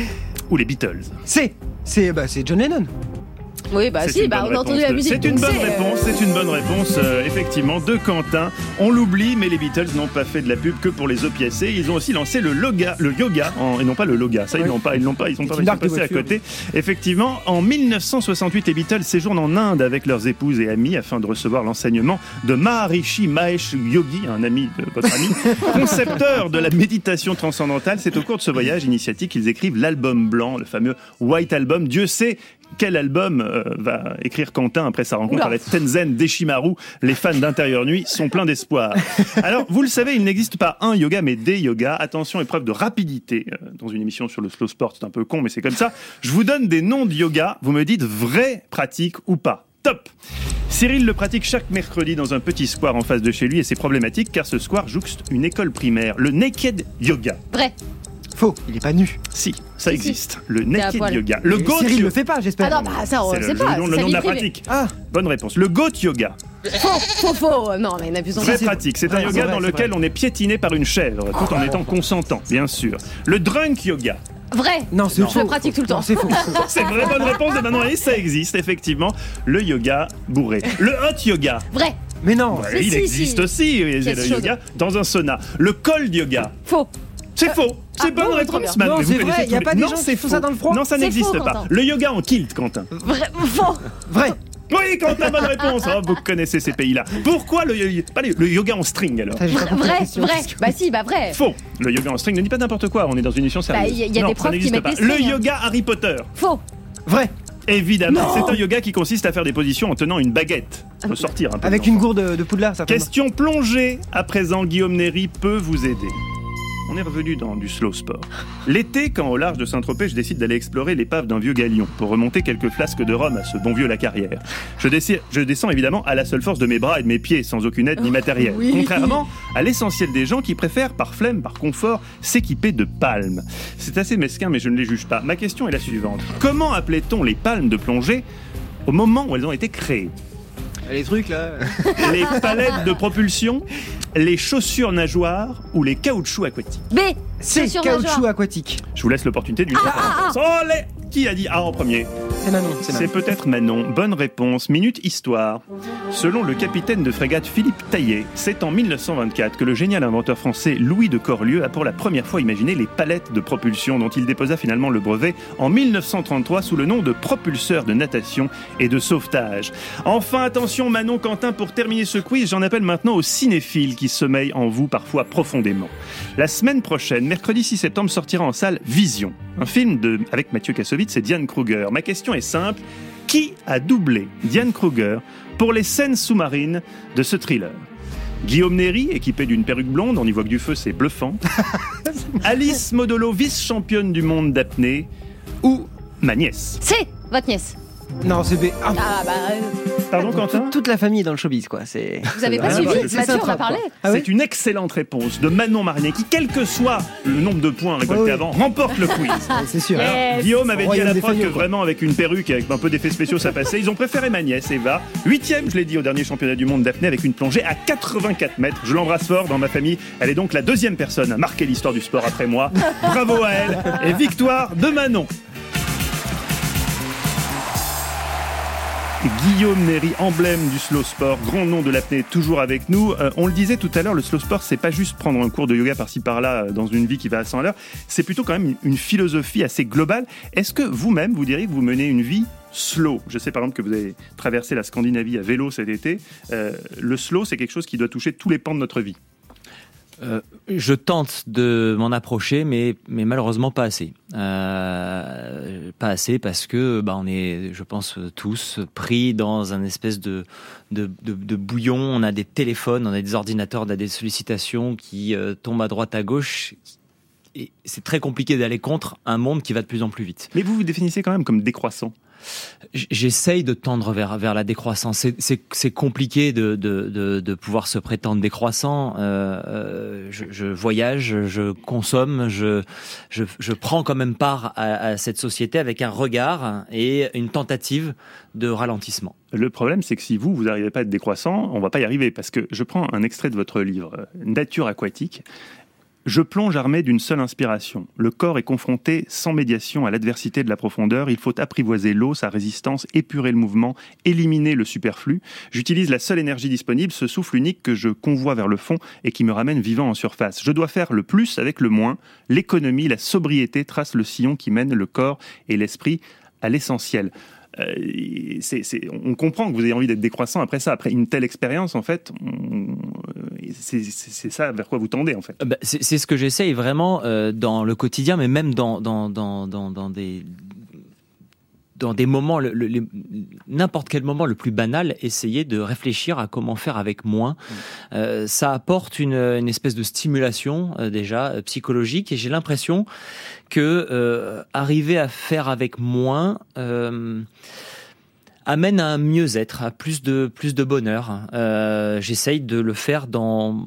Ou les Beatles? C'est, c'est, bah, c'est John Lennon. Oui, bah si, bah, on a entendu la musique. C'est une bonne réponse, c'est une bonne réponse, euh, effectivement, de Quentin. On l'oublie, mais les Beatles n'ont pas fait de la pub que pour les opiacés. Ils ont aussi lancé le, loga, le yoga, en, et non pas le loga. Ça, ils n'ont pas, ils n'ont pas, ils sont pas passés à côté. Effectivement, en dix-neuf cent soixante-huit, les Beatles séjournent en Inde avec leurs épouses et amis afin de recevoir l'enseignement de Maharishi Mahesh Yogi, un ami de votre ami, concepteur de la méditation transcendantale. C'est au cours de ce voyage initiatique qu'ils écrivent l'album blanc, le fameux White Album. Dieu sait quel album euh, va écrire Quentin après sa rencontre Oula. avec Tenzin Deshimaru. Les fans d'Intérieur Nuit sont pleins d'espoir. Alors, vous le savez, il n'existe pas un yoga, mais des yogas. Attention, épreuve de rapidité. Euh, dans une émission sur le slow sport, c'est un peu con, mais c'est comme ça. Je vous donne des noms de yoga. Vous me dites vrai, pratique ou pas. Top! Cyril le pratique chaque mercredi dans un petit square en face de chez lui et c'est problématique car ce square jouxte une école primaire. Le Naked Yoga. Vrai. Faux, il est pas nu. Si, ça si, existe. Si. Le naked yoga. Le goat Cyril le fait pas, j'espère. Ah non, bah ça, on c'est sait le, pas. Le, le nom de la pratique. Ah. Bonne réponse. Le goat yoga. Faux, faux, faux. Non, mais n'abusons pas. Très pratique. C'est un yoga vrai, dans lequel vrai. on est piétiné par une chèvre, tout oh. en étant consentant, bien sûr. Le drunk yoga. Vrai. Non, c'est non. faux. Je le pratique tout le temps. Non, c'est faux. C'est une vraie bonne réponse de Manon et ça existe, effectivement. Le yoga bourré. Le hot yoga. Vrai. Mais non. Ouais, il si, existe si. aussi, le chose. yoga dans un sauna. Le cold yoga. Faux. C'est faux. C'est ah, bonne bon, réponse, Manon. Non, c'est vrai, il n'y a pas des gens qui font ça dans le froid. Non, ça c'est n'existe faux, pas. Quentin. Le yoga en kilt, Quentin. Vrai. Faux. Vrai. Oui, Quentin, bonne réponse. Oh, vous connaissez ces pays-là. Pourquoi le, pas le, le yoga en string, alors? Vrai, vrai, vrai. Bah si, bah vrai. Faux. Le yoga en string ne dit pas n'importe quoi. On est dans une émission sérieuse. Il bah, y, y a non, des profs qui mettent des strings. Le yoga Harry Potter. Faux. Vrai. Évidemment, non. C'est un yoga qui consiste à faire des positions en tenant une baguette. Faut sortir un peu. Avec une gourde de, de poudlard, certainement. Question plongée. À présent, Guillaume Néry peut vous aider. On est revenu dans du slow sport. L'été, quand au large de Saint-Tropez, je décide d'aller explorer l'épave d'un vieux galion pour remonter quelques flasques de rhum à ce bon vieux Lacarrière. Je, descends, je descends évidemment à la seule force de mes bras et de mes pieds, sans aucune aide ni matériel. Oui. Contrairement à l'essentiel des gens qui préfèrent, par flemme, par confort, s'équiper de palmes. C'est assez mesquin, mais je ne les juge pas. Ma question est la suivante. Comment appelait-on les palmes de plongée au moment où elles ont été créées? Les trucs là. Les palettes de propulsion, les chaussures nageoires ou les caoutchoucs aquatiques? B. C'est caoutchouc aquatique. Je vous laisse l'opportunité de lui ah, ah, ah. Oh, les... Qui a dit A en premier? C'est Manon. C'est, c'est peut-être Manon. Bonne réponse. Minute histoire. Selon le capitaine de frégate Philippe Taillet, c'est en dix-neuf cent vingt-quatre que le génial inventeur français Louis de Corlieu a pour la première fois imaginé les palettes de propulsion dont il déposa finalement le brevet en dix-neuf cent trente-trois sous le nom de propulseur de natation et de sauvetage. Enfin, attention Manon, Quentin, pour terminer ce quiz, j'en appelle maintenant aux cinéphiles qui sommeillent en vous parfois profondément. La semaine prochaine, mercredi six septembre, sortira en salle Vision, un film de, avec Mathieu Kassovitz et Diane Kruger. Ma question est simple. Qui a doublé Diane Kruger pour les scènes sous-marines de ce thriller? Guillaume Néry, équipé d'une perruque blonde, on y voit que du feu, c'est bluffant. Alice Modolo, vice-championne du monde d'apnée. Ou ma nièce. C'est votre nièce. Non, c'est... Ah, Ah bah, euh, Pardon, Quentin ? toute la famille est dans le showbiz, quoi. C'est... vous avez pas Ah, suivi bah, c'est Mathieu, ça, on va quoi. parler. Ah oui C'est une excellente réponse de Manon Marnier qui, quel que soit le nombre de points récoltés Oui, oui. avant, remporte le quiz. C'est sûr. Yes. Guillaume avait dit à Royaume la des prod que feignants, quoi. vraiment avec une perruque et avec un peu d'effets spéciaux ça passait. Ils ont préféré ma nièce Eva, huitième, je l'ai dit, au dernier championnat du monde d'apnée avec une plongée à quatre-vingt-quatre mètres. Je l'embrasse fort dans ma famille. Elle est donc la deuxième personne à marquer l'histoire du sport après moi. Bravo à elle et victoire de Manon. Guillaume Néry, emblème du slow sport, grand nom de l'apnée, toujours avec nous. Euh, on le disait tout à l'heure, le slow sport, c'est pas juste prendre un cours de yoga par-ci par-là euh, dans une vie qui va à cent à l'heure, c'est plutôt quand même une, une philosophie assez globale. Est-ce que vous-même, vous diriez que vous menez une vie slow ? Je sais par exemple que vous avez traversé la Scandinavie à vélo cet été. Euh, le slow, c'est quelque chose qui doit toucher tous les pans de notre vie. Euh, je tente de m'en approcher, mais, mais malheureusement pas assez. Euh, pas assez parce que bah, on est, je pense, tous pris dans un espèce de, de, de, de bouillon. On a des téléphones, on a des ordinateurs, on a des sollicitations qui euh, tombent à droite, à gauche. Et c'est très compliqué d'aller contre un monde qui va de plus en plus vite. Mais vous vous définissez quand même comme décroissant. J'essaye de tendre vers vers la décroissance. C'est c'est, c'est compliqué de, de de de pouvoir se prétendre décroissant. Euh, je, je voyage, je consomme, je je je prends quand même part à, à cette société avec un regard et une tentative de ralentissement. Le problème, c'est que si vous, vous n'arrivez pas à être décroissant, on ne va pas y arriver. Parce que je prends un extrait de votre livre, Nature aquatique. Je plonge armé d'une seule inspiration. Le corps est confronté sans médiation à l'adversité de la profondeur. Il faut apprivoiser l'eau, sa résistance, épurer le mouvement, éliminer le superflu. J'utilise la seule énergie disponible, ce souffle unique que je convoie vers le fond et qui me ramène vivant en surface. Je dois faire le plus avec le moins. L'économie, la sobriété tracent le sillon qui mène le corps et l'esprit à l'essentiel. Euh, c'est, c'est, on comprend que vous ayez envie d'être décroissant après ça, après une telle expérience, en fait, on, c'est, c'est, c'est ça vers quoi vous tendez, en fait. Bah, c'est, c'est ce que j'essaye vraiment euh, dans le quotidien, mais même dans dans dans dans, dans des dans des moments, le, le, le, n'importe quel moment le plus banal, essayer de réfléchir à comment faire avec moins. Mmh. Euh, ça apporte une, une espèce de stimulation euh, déjà euh, psychologique, et j'ai l'impression que euh, arriver à faire avec moins euh, amène à un mieux-être, à plus de plus de bonheur. Euh, j'essaye de le faire dans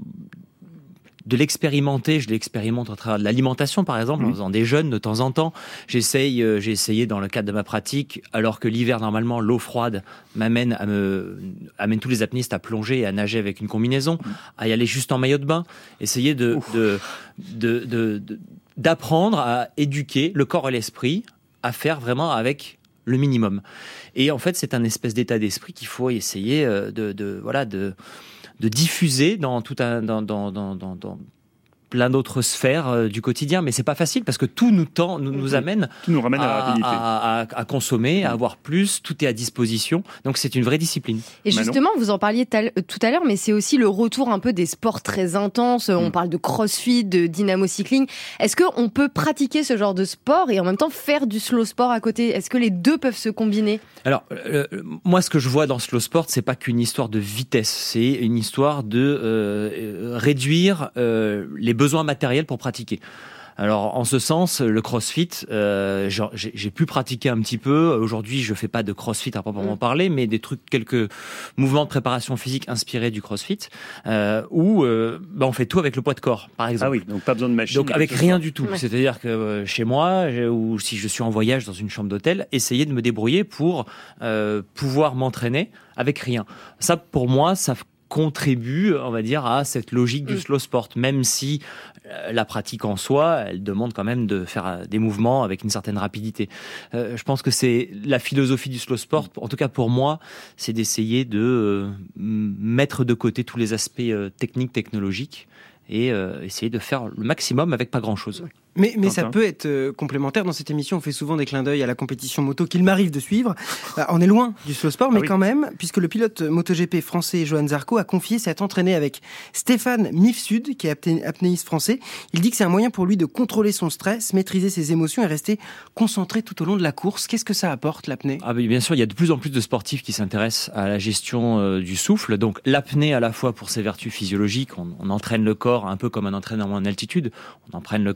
de l'expérimenter, je l'expérimente à travers de l'alimentation, par exemple, mmh. en faisant des jeûnes de temps en temps. J'essaye, euh, j'ai essayé dans le cadre de ma pratique, alors que l'hiver, normalement, l'eau froide m'amène à me, amène tous les apnéistes à plonger et à nager avec une combinaison, mmh. à y aller juste en maillot de bain. Essayer de, de, de, de, de, d'apprendre à éduquer le corps et l'esprit à faire vraiment avec le minimum. Et en fait, c'est un espèce d'état d'esprit qu'il faut essayer de, de voilà, de, de diffuser dans tout un, dans, dans, dans, dans, dans plein d'autres sphères euh, du quotidien, mais c'est pas facile parce que tout nous tend, nous, nous amène, tout nous ramène à, à la rapidité, à, à, à consommer, à avoir plus, tout est à disposition, donc c'est une vraie discipline. Et justement, vous en parliez tout à l'heure, mais c'est aussi le retour un peu des sports très intenses. On mmh. parle de crossfit, de dynamo cycling. Est-ce qu'on peut pratiquer ce genre de sport et en même temps faire du slow sport à côté ? Est-ce que les deux peuvent se combiner ? Alors, euh, moi, ce que je vois dans slow sport, c'est pas qu'une histoire de vitesse, c'est une histoire de euh, réduire euh, les besoins matériels pour pratiquer. Alors, en ce sens, le crossfit, euh, j'ai, j'ai pu pratiquer un petit peu. Aujourd'hui, je fais pas de crossfit à proprement mmh. parler, mais des trucs, quelques mouvements de préparation physique inspirés du crossfit, euh, où euh, bah, on fait tout avec le poids de corps, par exemple. Ah oui, donc pas besoin de machine. Donc avec rien sport. Du tout. Ouais. C'est-à-dire que euh, chez moi, ou si je suis en voyage dans une chambre d'hôtel, essayer de me débrouiller pour euh, pouvoir m'entraîner avec rien. Ça, pour moi, ça contribue, on va dire, à cette logique du slow sport, même si euh, la pratique en soi, elle demande quand même de faire euh, des mouvements avec une certaine rapidité. Euh, je pense que c'est la philosophie du slow sport, en tout cas pour moi, c'est d'essayer de euh, mettre de côté tous les aspects euh, techniques, technologiques, et euh, essayer de faire le maximum avec pas grand-chose. Mais, mais ça peut être euh, complémentaire. Dans cette émission, on fait souvent des clins d'œil à la compétition moto qu'il m'arrive de suivre. Euh, on est loin du slow sport, mais ah oui. quand même, puisque le pilote MotoGP français Johan Zarco a confié s'être entraîné avec Stéphane Mifsud, qui est apné- apnéiste français. Il dit que c'est un moyen pour lui de contrôler son stress, maîtriser ses émotions et rester concentré tout au long de la course. Qu'est-ce que ça apporte, l'apnée ? Ah oui, bien sûr, il y a de plus en plus de sportifs qui s'intéressent à la gestion euh, du souffle. Donc l'apnée, à la fois pour ses vertus physiologiques, on, on entraîne le corps un peu comme un entraînement en altitude. On entraîne le corps à fonctionner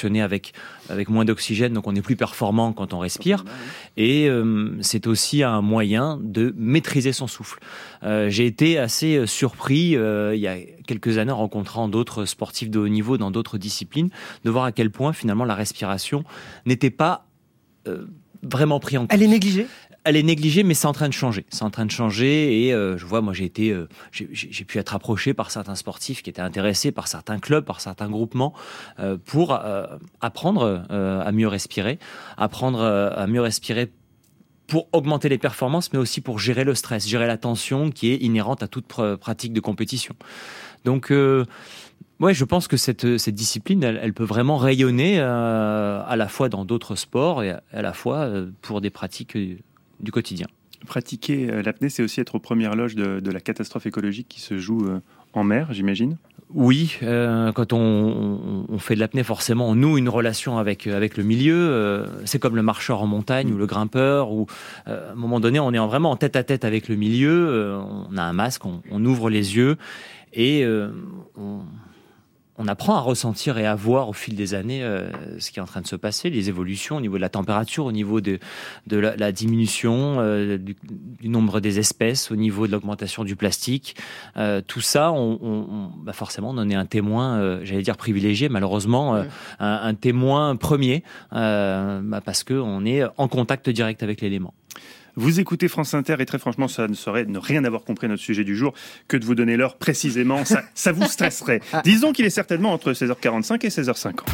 fonctionner avec avec moins d'oxygène, donc on est plus performant quand on respire. Et euh, c'est aussi un moyen de maîtriser son souffle. Euh, j'ai été assez surpris euh, il y a quelques années en rencontrant d'autres sportifs de haut niveau dans d'autres disciplines, de voir à quel point finalement la respiration n'était pas euh, vraiment pris en compte. Elle est négligée ? Elle est négligée, mais c'est en train de changer. C'est en train de changer et euh, je vois, moi j'ai été, euh, j'ai, j'ai pu être approché par certains sportifs qui étaient intéressés, par certains clubs, par certains groupements, euh, pour euh, apprendre euh, à mieux respirer, apprendre euh, à mieux respirer pour augmenter les performances, mais aussi pour gérer le stress, gérer la tension qui est inhérente à toute pr- pratique de compétition. Donc euh, ouais, je pense que cette, cette discipline, elle, elle peut vraiment rayonner euh, à la fois dans d'autres sports et à la fois euh, pour des pratiques euh, du quotidien. Pratiquer euh, l'apnée, c'est aussi être aux premières loges de, de la catastrophe écologique qui se joue euh, en mer, j'imagine. Oui, euh, quand on, on, on fait de l'apnée, forcément, on noue une relation avec, avec le milieu. Euh, c'est comme le marcheur en montagne ou le grimpeur, où euh, à un moment donné, on est en, vraiment en tête à tête avec le milieu. Euh, on a un masque, on, on ouvre les yeux et euh, on... On apprend à ressentir et à voir au fil des années euh, ce qui est en train de se passer, les évolutions au niveau de la température, au niveau de, de la, la diminution euh, du, du nombre des espèces, au niveau de l'augmentation du plastique. Euh, tout ça, on, on, bah forcément, on en est un témoin, euh, j'allais dire privilégié, malheureusement, euh, un, un témoin premier, euh, bah parce qu'on est en contact direct avec l'élément. Vous écoutez France Inter et très franchement, ça ne serait ne rien avoir compris à notre sujet du jour que de vous donner l'heure précisément. Ça, ça vous stresserait. Disons qu'il est certainement entre seize heures quarante-cinq et seize heures cinquante.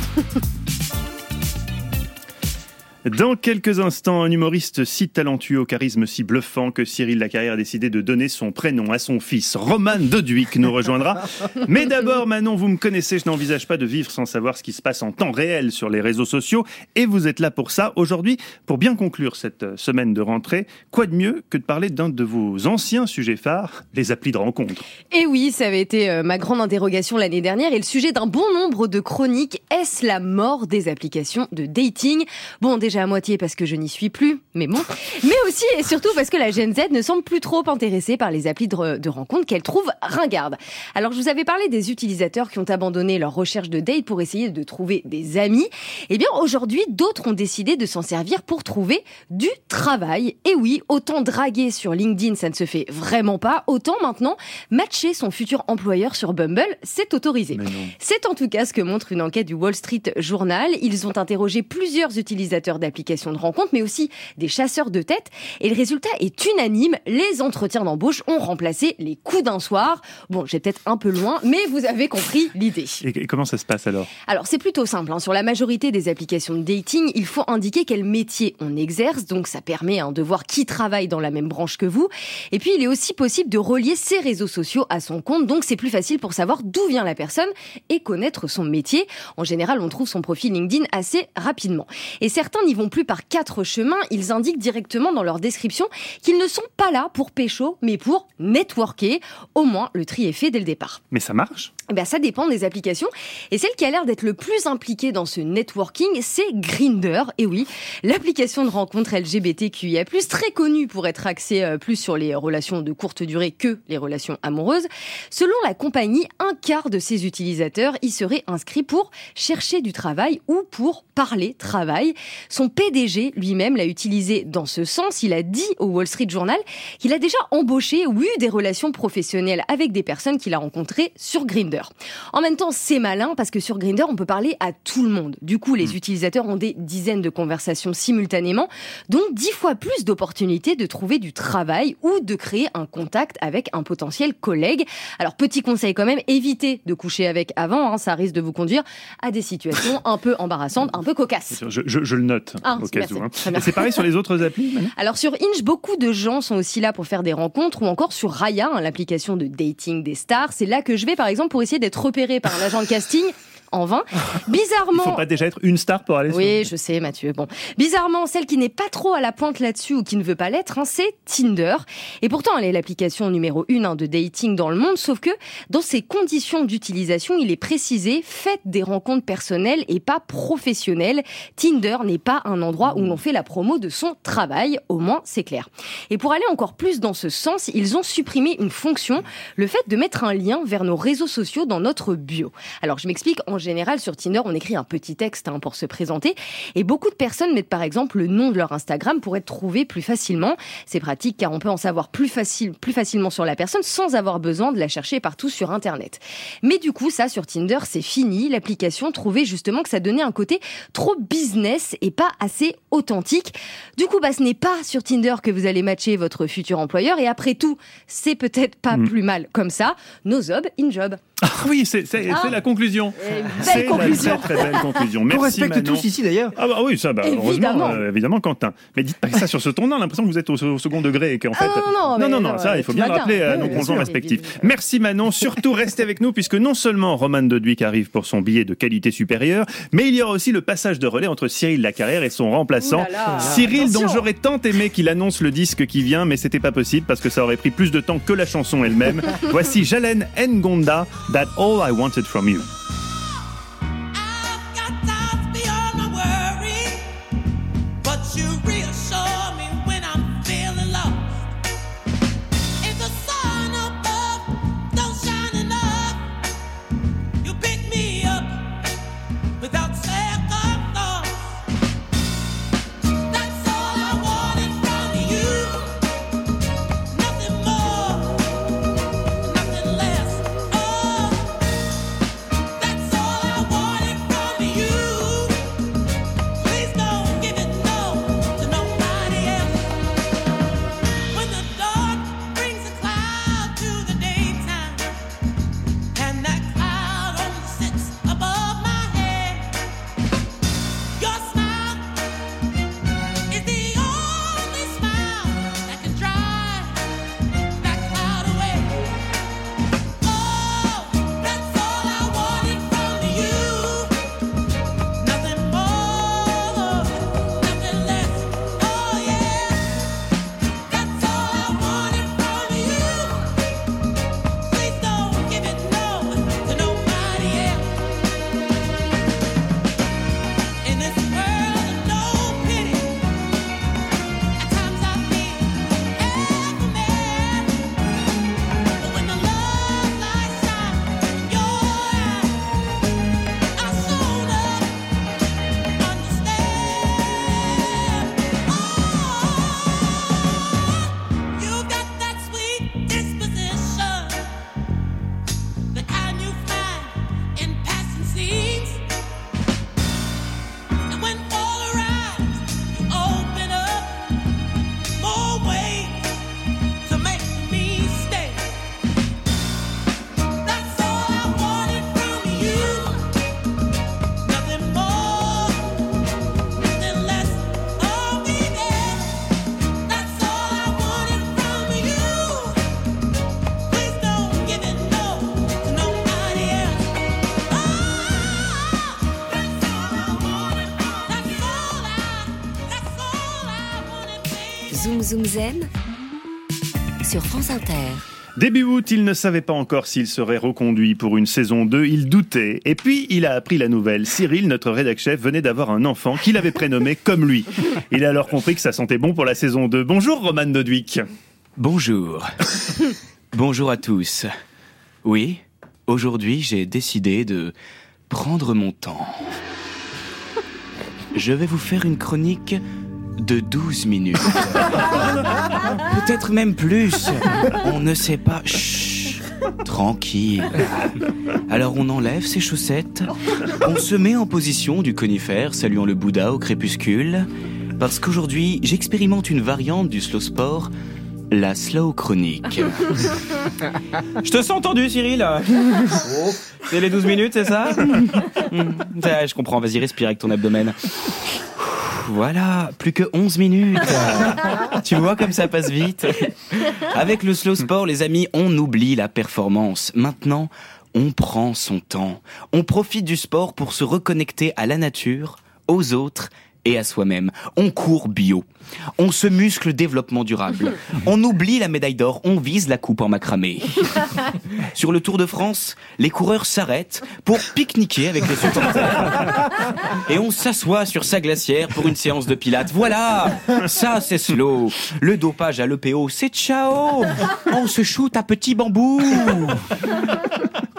Dans quelques instants, un humoriste si talentueux, au charisme si bluffant que Cyril Lacarrière a décidé de donner son prénom à son fils. Roman Doduic nous rejoindra. Mais d'abord, Manon, vous me connaissez, je n'envisage pas de vivre sans savoir ce qui se passe en temps réel sur les réseaux sociaux. Et vous êtes là pour ça. Aujourd'hui, pour bien conclure cette semaine de rentrée, quoi de mieux que de parler d'un de vos anciens sujets phares, les applis de rencontre. Et oui, ça avait été ma grande interrogation l'année dernière et le sujet d'un bon nombre de chroniques. Est-ce la mort des applications de dating ? Bon, déjà à moitié parce que je n'y suis plus, mais bon. Mais aussi et surtout parce que la Gen Z ne semble plus trop intéressée par les applis de, de rencontre qu'elle trouve ringardes. Alors, je vous avais parlé des utilisateurs qui ont abandonné leur recherche de date pour essayer de trouver des amis. Eh bien, aujourd'hui, d'autres ont décidé de s'en servir pour trouver du travail. Et oui, autant draguer sur LinkedIn, ça ne se fait vraiment pas. Autant maintenant, matcher son futur employeur sur Bumble, c'est autorisé. C'est en tout cas ce que montre une enquête du Wall Street Journal. Ils ont interrogé plusieurs utilisateurs d'applications de rencontre, mais aussi des chasseurs de tête. Et le résultat est unanime. Les entretiens d'embauche ont remplacé les coups d'un soir. Bon, j'ai peut-être un peu loin, mais vous avez compris l'idée. Et comment ça se passe alors ? Alors, c'est plutôt simple. Hein. Sur la majorité des applications de dating, il faut indiquer quel métier on exerce. Donc, ça permet hein, de voir qui travaille dans la même branche que vous. Et puis, il est aussi possible de relier ses réseaux sociaux à son compte. Donc, c'est plus facile pour savoir d'où vient la personne et connaître son métier. En général, on trouve son profil LinkedIn assez rapidement. Et certains n'y vont plus par quatre chemins. Ils indiquent directement dans leur description qu'ils ne sont pas là pour pécho, mais pour networker. Au moins, le tri est fait dès le départ. Mais ça marche ? Eh ben, ça dépend des applications. Et celle qui a l'air d'être le plus impliquée dans ce networking, c'est Grindr. Et oui, l'application de rencontre L G B T Q I A plus, très connue pour être axée plus sur les relations de courte durée que les relations amoureuses. Selon la compagnie, un quart de ses utilisateurs y seraient inscrits pour chercher du travail ou pour parler travail. Son P D G lui-même l'a utilisé dans ce sens. Il a dit au Wall Street Journal qu'il a déjà embauché ou eu des relations professionnelles avec des personnes qu'il a rencontrées sur Grindr. En même temps, c'est malin parce que sur Grindr, on peut parler à tout le monde. Du coup, les mmh. utilisateurs ont des dizaines de conversations simultanément, donc dix fois plus d'opportunités de trouver du travail ou de créer un contact avec un potentiel collègue. Alors, petit conseil quand même, évitez de coucher avec avant, hein, ça risque de vous conduire à des situations un peu embarrassantes, un peu cocasses. Je, je, je le note ah, au cas où. Hein. Et c'est pareil sur les autres applis maintenant ? Alors sur Hinge, beaucoup de gens sont aussi là pour faire des rencontres, ou encore sur Raya, hein, l'application de dating des stars. C'est là que je vais par exemple pour essayer d'être repéré par un agent de casting. En vain. Bizarrement. Il faut pas déjà être une star pour aller sur. Oui, je sais, Mathieu. Bon. Bizarrement, celle qui n'est pas trop à la pointe là-dessus ou qui ne veut pas l'être, hein, c'est Tinder. Et pourtant, elle est l'application numéro une hein, de dating dans le monde. Sauf que, dans ses conditions d'utilisation, il est précisé, faites des rencontres personnelles et pas professionnelles. Tinder n'est pas un endroit où l'on fait la promo de son travail. Au moins, c'est clair. Et pour aller encore plus dans ce sens, ils ont supprimé une fonction, le fait de mettre un lien vers nos réseaux sociaux dans notre bio. Alors, je m'explique. En en général, sur Tinder, on écrit un petit texte hein, pour se présenter. Et beaucoup de personnes mettent par exemple le nom de leur Instagram pour être trouvées plus facilement. C'est pratique car on peut en savoir plus, facile, plus facilement sur la personne sans avoir besoin de la chercher partout sur Internet. Mais du coup, ça, sur Tinder, c'est fini. L'application trouvait justement que ça donnait un côté trop business et pas assez authentique. Du coup, bah, ce n'est pas sur Tinder que vous allez matcher votre futur employeur. Et après tout, c'est peut-être pas mmh. plus mal comme ça. No job, in job. Ah oui, c'est, c'est, ah. c'est la conclusion. Belle c'est conclusion. la très, très belle conclusion. Merci On respecte Manon. tous ici d'ailleurs. Ah bah oui, ça, bah, évidemment. heureusement, euh, évidemment, Quentin. Mais dites pas ça sur ce ton, on a l'impression que vous êtes au, au second degré et qu'en fait. Ah non, non, non, non, non, non, ça, il faut bien le matin. rappeler à Oui, nos bien conjoints sûr, respectifs. évidemment. Merci Manon. Surtout, restez avec nous puisque non seulement Roman Doduic arrive pour son billet de qualité supérieure, mais il y aura aussi le passage de relais entre Cyril Lacarrière et son remplaçant. Ouh là là. Cyril, Attention. dont j'aurais tant aimé qu'il annonce le disque qui vient, mais c'était pas possible parce que ça aurait pris plus de temps que la chanson elle-même. Voici Jalen Ngonda, That All I Wanted From You. Zoom Zoom Zen sur France Inter. Début août, il ne savait pas encore s'il serait reconduit pour une saison deux, il doutait. Et puis, il a appris la nouvelle. Cyril, notre rédac-chef, venait d'avoir un enfant qu'il avait prénommé comme lui. Il a alors compris que ça sentait bon pour la saison deux. Bonjour, Roman Doduic. Bonjour. Bonjour à tous. Oui, aujourd'hui, j'ai décidé de prendre mon temps. Je vais vous faire une chronique de douze minutes. Peut-être même plus. On ne sait pas. Chut. Tranquille. Alors on enlève ses chaussettes. On se met en position du conifère, saluant le Bouddha au crépuscule. Parce qu'aujourd'hui, j'expérimente une variante du slow sport, la slow chronique. Je te sens entendu, Cyril. Oh, c'est les douze minutes, c'est ça? Ça, je comprends, vas-y, respire avec ton abdomen. Voilà, plus que onze minutes. Tu vois comme ça passe vite. Avec le slow sport, les amis, on oublie la performance. Maintenant, on prend son temps. On profite du sport pour se reconnecter à la nature, aux autres et à soi-même. On court bio. On se muscle développement durable. On oublie la médaille d'or, on vise la coupe en macramé. Sur le Tour de France, les coureurs s'arrêtent pour pique-niquer avec les supporters. Et on s'assoit sur sa glacière pour une séance de pilates. Voilà, ça c'est slow. Le dopage à l'E P O, c'est ciao. On se shoot à petits bambous.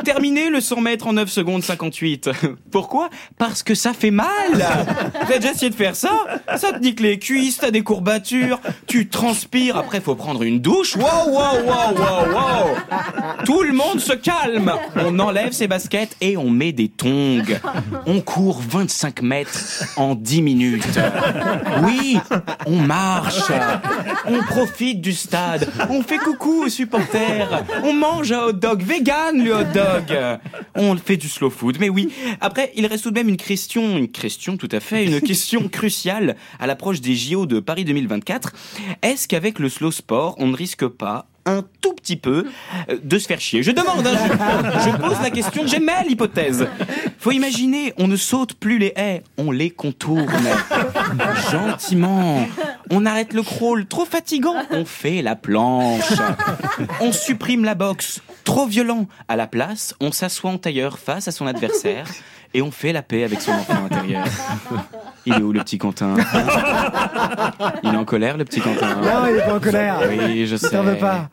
terminé le cent mètres en neuf secondes cinquante-huit. Pourquoi ? Parce que ça fait mal. T'as déjà essayé de faire ça ? Ça te nique les cuisses, t'as des courbatures, tu transpires, après faut prendre une douche. Wow, wow, wow, wow, wow. Tout le monde se calme. On enlève ses baskets et on met des tongs. On court vingt-cinq mètres en dix minutes. Oui, on marche. On profite du stade. On fait coucou aux supporters. On mange un hot dog vegan, le hot dog. On fait du slow food. Mais oui, après, il reste tout de même une question, une question tout à fait, une question cruciale à l'approche des J O de Paris deux mille vingt-quatre. Est-ce qu'avec le slow sport, on ne risque pas un tout petit peu de se faire chier? Je demande, hein, je, je pose la question, j'émets l'hypothèse. Faut imaginer, on ne saute plus les haies, on les contourne. Gentiment. On arrête le crawl, trop fatigant, on fait la planche. On supprime la boxe, trop violent. À la place, on s'assoit en tailleur face à son adversaire et on fait la paix avec son enfant intérieur. Il est où le petit Quentin? Il est en colère, le petit Quentin? Non, il est pas en colère. Oui, je sais. T'en veux pas.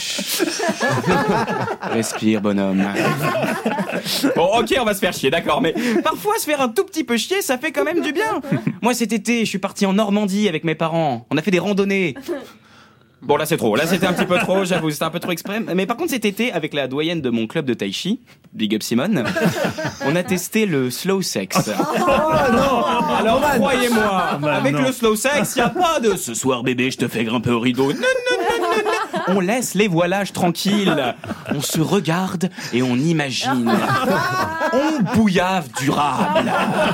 Respire, bonhomme. Bon, ok, on va se faire chier, d'accord, mais parfois se faire un tout petit peu chier, ça fait quand même du bien. Moi, cet été, je suis parti en Normandie avec mes parents. On a fait des randonnées. Bon, là, c'est trop. Là, c'était un petit peu trop, j'avoue. C'était un peu trop extrême. Mais par contre, cet été, avec la doyenne de mon club de tai chi, Big Up Simone, on a testé le slow sex. Oh non. Alors, Roman. croyez-moi, Bah, avec non. le slow sex, il n'y a pas de « ce soir, bébé, je te fais grimper au rideau ». Non, non, non, non, non. On laisse les voilages tranquilles. On se regarde et on imagine. On bouillave durable.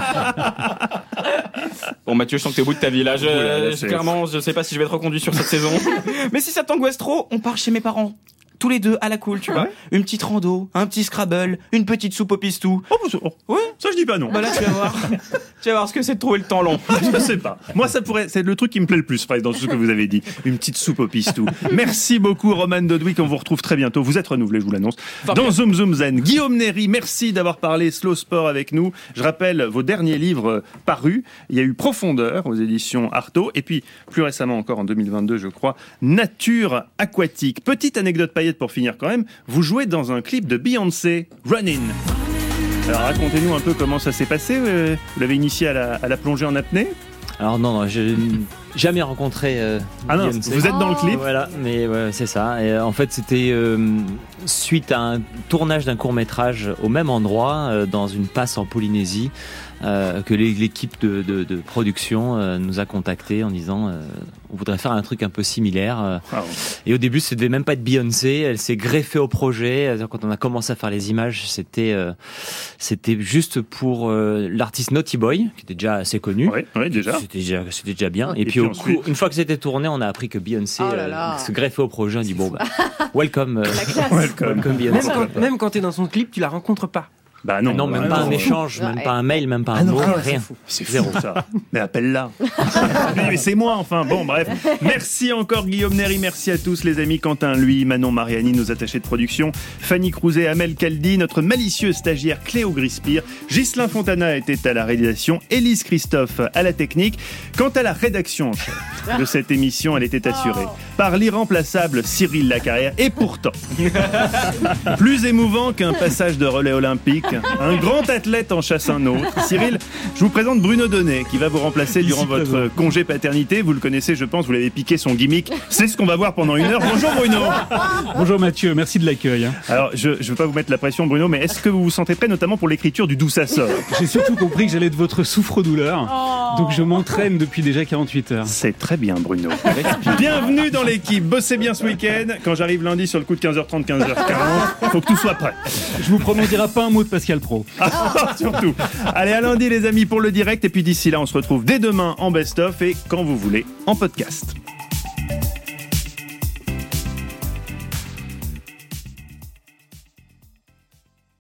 Bon, Mathieu, je sens que t'es au bout de ta vie là. Je, Oula, je- c'est- clairement, je sais pas si je vais être reconduit sur cette saison. Mais si ça t'angoisse trop, on part chez mes parents. Tous les deux à la cool, tu vois. Une petite rando, un petit Scrabble, une petite soupe au pistou. Oh, bah, oh, Ouais. ça je dis pas non. Bah là, tu vas voir. Tu vas voir ce que c'est de trouver le temps long. Je sais pas. Moi, ça pourrait, c'est le truc qui me plaît le plus, presque, dans tout ce que vous avez dit. Une petite soupe au pistou. Merci beaucoup, Roman Dodwick. On vous retrouve très bientôt. Vous êtes renouvelé, je vous l'annonce. Dans Zoom Zoom Zen. Guillaume Néry, merci d'avoir parlé slow sport avec nous. Je rappelle vos derniers livres euh, parus. Il y a eu Profondeur aux éditions Artaud. Et puis, plus récemment encore, en deux mille vingt-deux, je crois, Nature aquatique. Petite anecdote paillette pour finir quand même. Vous jouez dans un clip de Beyoncé, Running. Alors racontez-nous un peu comment ça s'est passé. euh, Vous l'avez initié à la, à la plongée en apnée? Alors non, non, j'ai jamais rencontré euh, Ah non, Beyoncé. vous êtes dans le clip. Voilà, mais ouais, c'est ça. Et euh, en fait, c'était euh, suite à un tournage d'un court métrage au même endroit, euh, dans une passe en Polynésie, euh, que l'é- l'équipe de, de, de production euh, nous a contactés en disant euh, on voudrait faire un truc un peu similaire. euh. Ah, Et au début, ça devait même pas être Beyoncé. Elle s'est greffée au projet. Alors, quand on a commencé à faire les images, c'était euh, c'était juste pour euh, l'artiste Naughty Boy, qui était déjà assez connu. Oui, oui, déjà. C'était déjà, c'était déjà bien. Et, Et puis, puis au ensuite- coup, une fois que c'était tourné, on a appris que Beyoncé Oh là là. euh, se greffait au projet. On dit bon, bah, welcome, euh, Welcome. welcome Même Beyoncé. quand, même quand t'es dans son clip, tu la rencontres pas. Bah non, Non, bah même pas un non. échange, même Ouais. pas un mail, même pas un Ah non, mot, ah ouais, rien. C'est fou Zéro. ça. Mais appelle-la. Oui, mais c'est moi enfin. Bon, bref. Merci encore Guillaume Néry. Merci à tous les amis. Quentin, lui, Manon Mariani, nos attachés de production, Fanny Crouzet, Amel Kaldi, notre malicieux stagiaire Cléo Grispire, Ghislain Fontana était à la réalisation, Élise Christophe à la technique. Quant à la rédaction en chef de cette émission, elle était assurée par l'irremplaçable Cyril Lacarrière. Et pourtant, plus émouvant qu'un passage de relais olympique, un grand athlète en chasse un autre. Cyril, je vous présente Bruno Donnet qui va vous remplacer durant votre congé paternité. Vous le connaissez, je pense, vous l'avez piqué son gimmick. C'est ce qu'on va voir pendant une heure. Bonjour Bruno. Bonjour Mathieu, merci de l'accueil. hein. Alors, je ne veux pas vous mettre la pression Bruno, mais est-ce que vous vous sentez prêt notamment pour l'écriture du D'où ça sort? J'ai surtout compris que j'allais être votre souffre-douleur, donc je m'entraîne depuis déjà quarante-huit heures. C'est très bien Bruno. Bienvenue dans l'équipe. Bossez bien ce week-end. Quand j'arrive lundi sur le coup de quinze heures trente, quinze heures quarante, faut que tout soit prêt. Je vous promets, on dira pas un mot de Pascal Pro. Ah, surtout. Allez, à lundi les amis pour le direct. Et puis d'ici là, on se retrouve dès demain en best-of et quand vous voulez en podcast.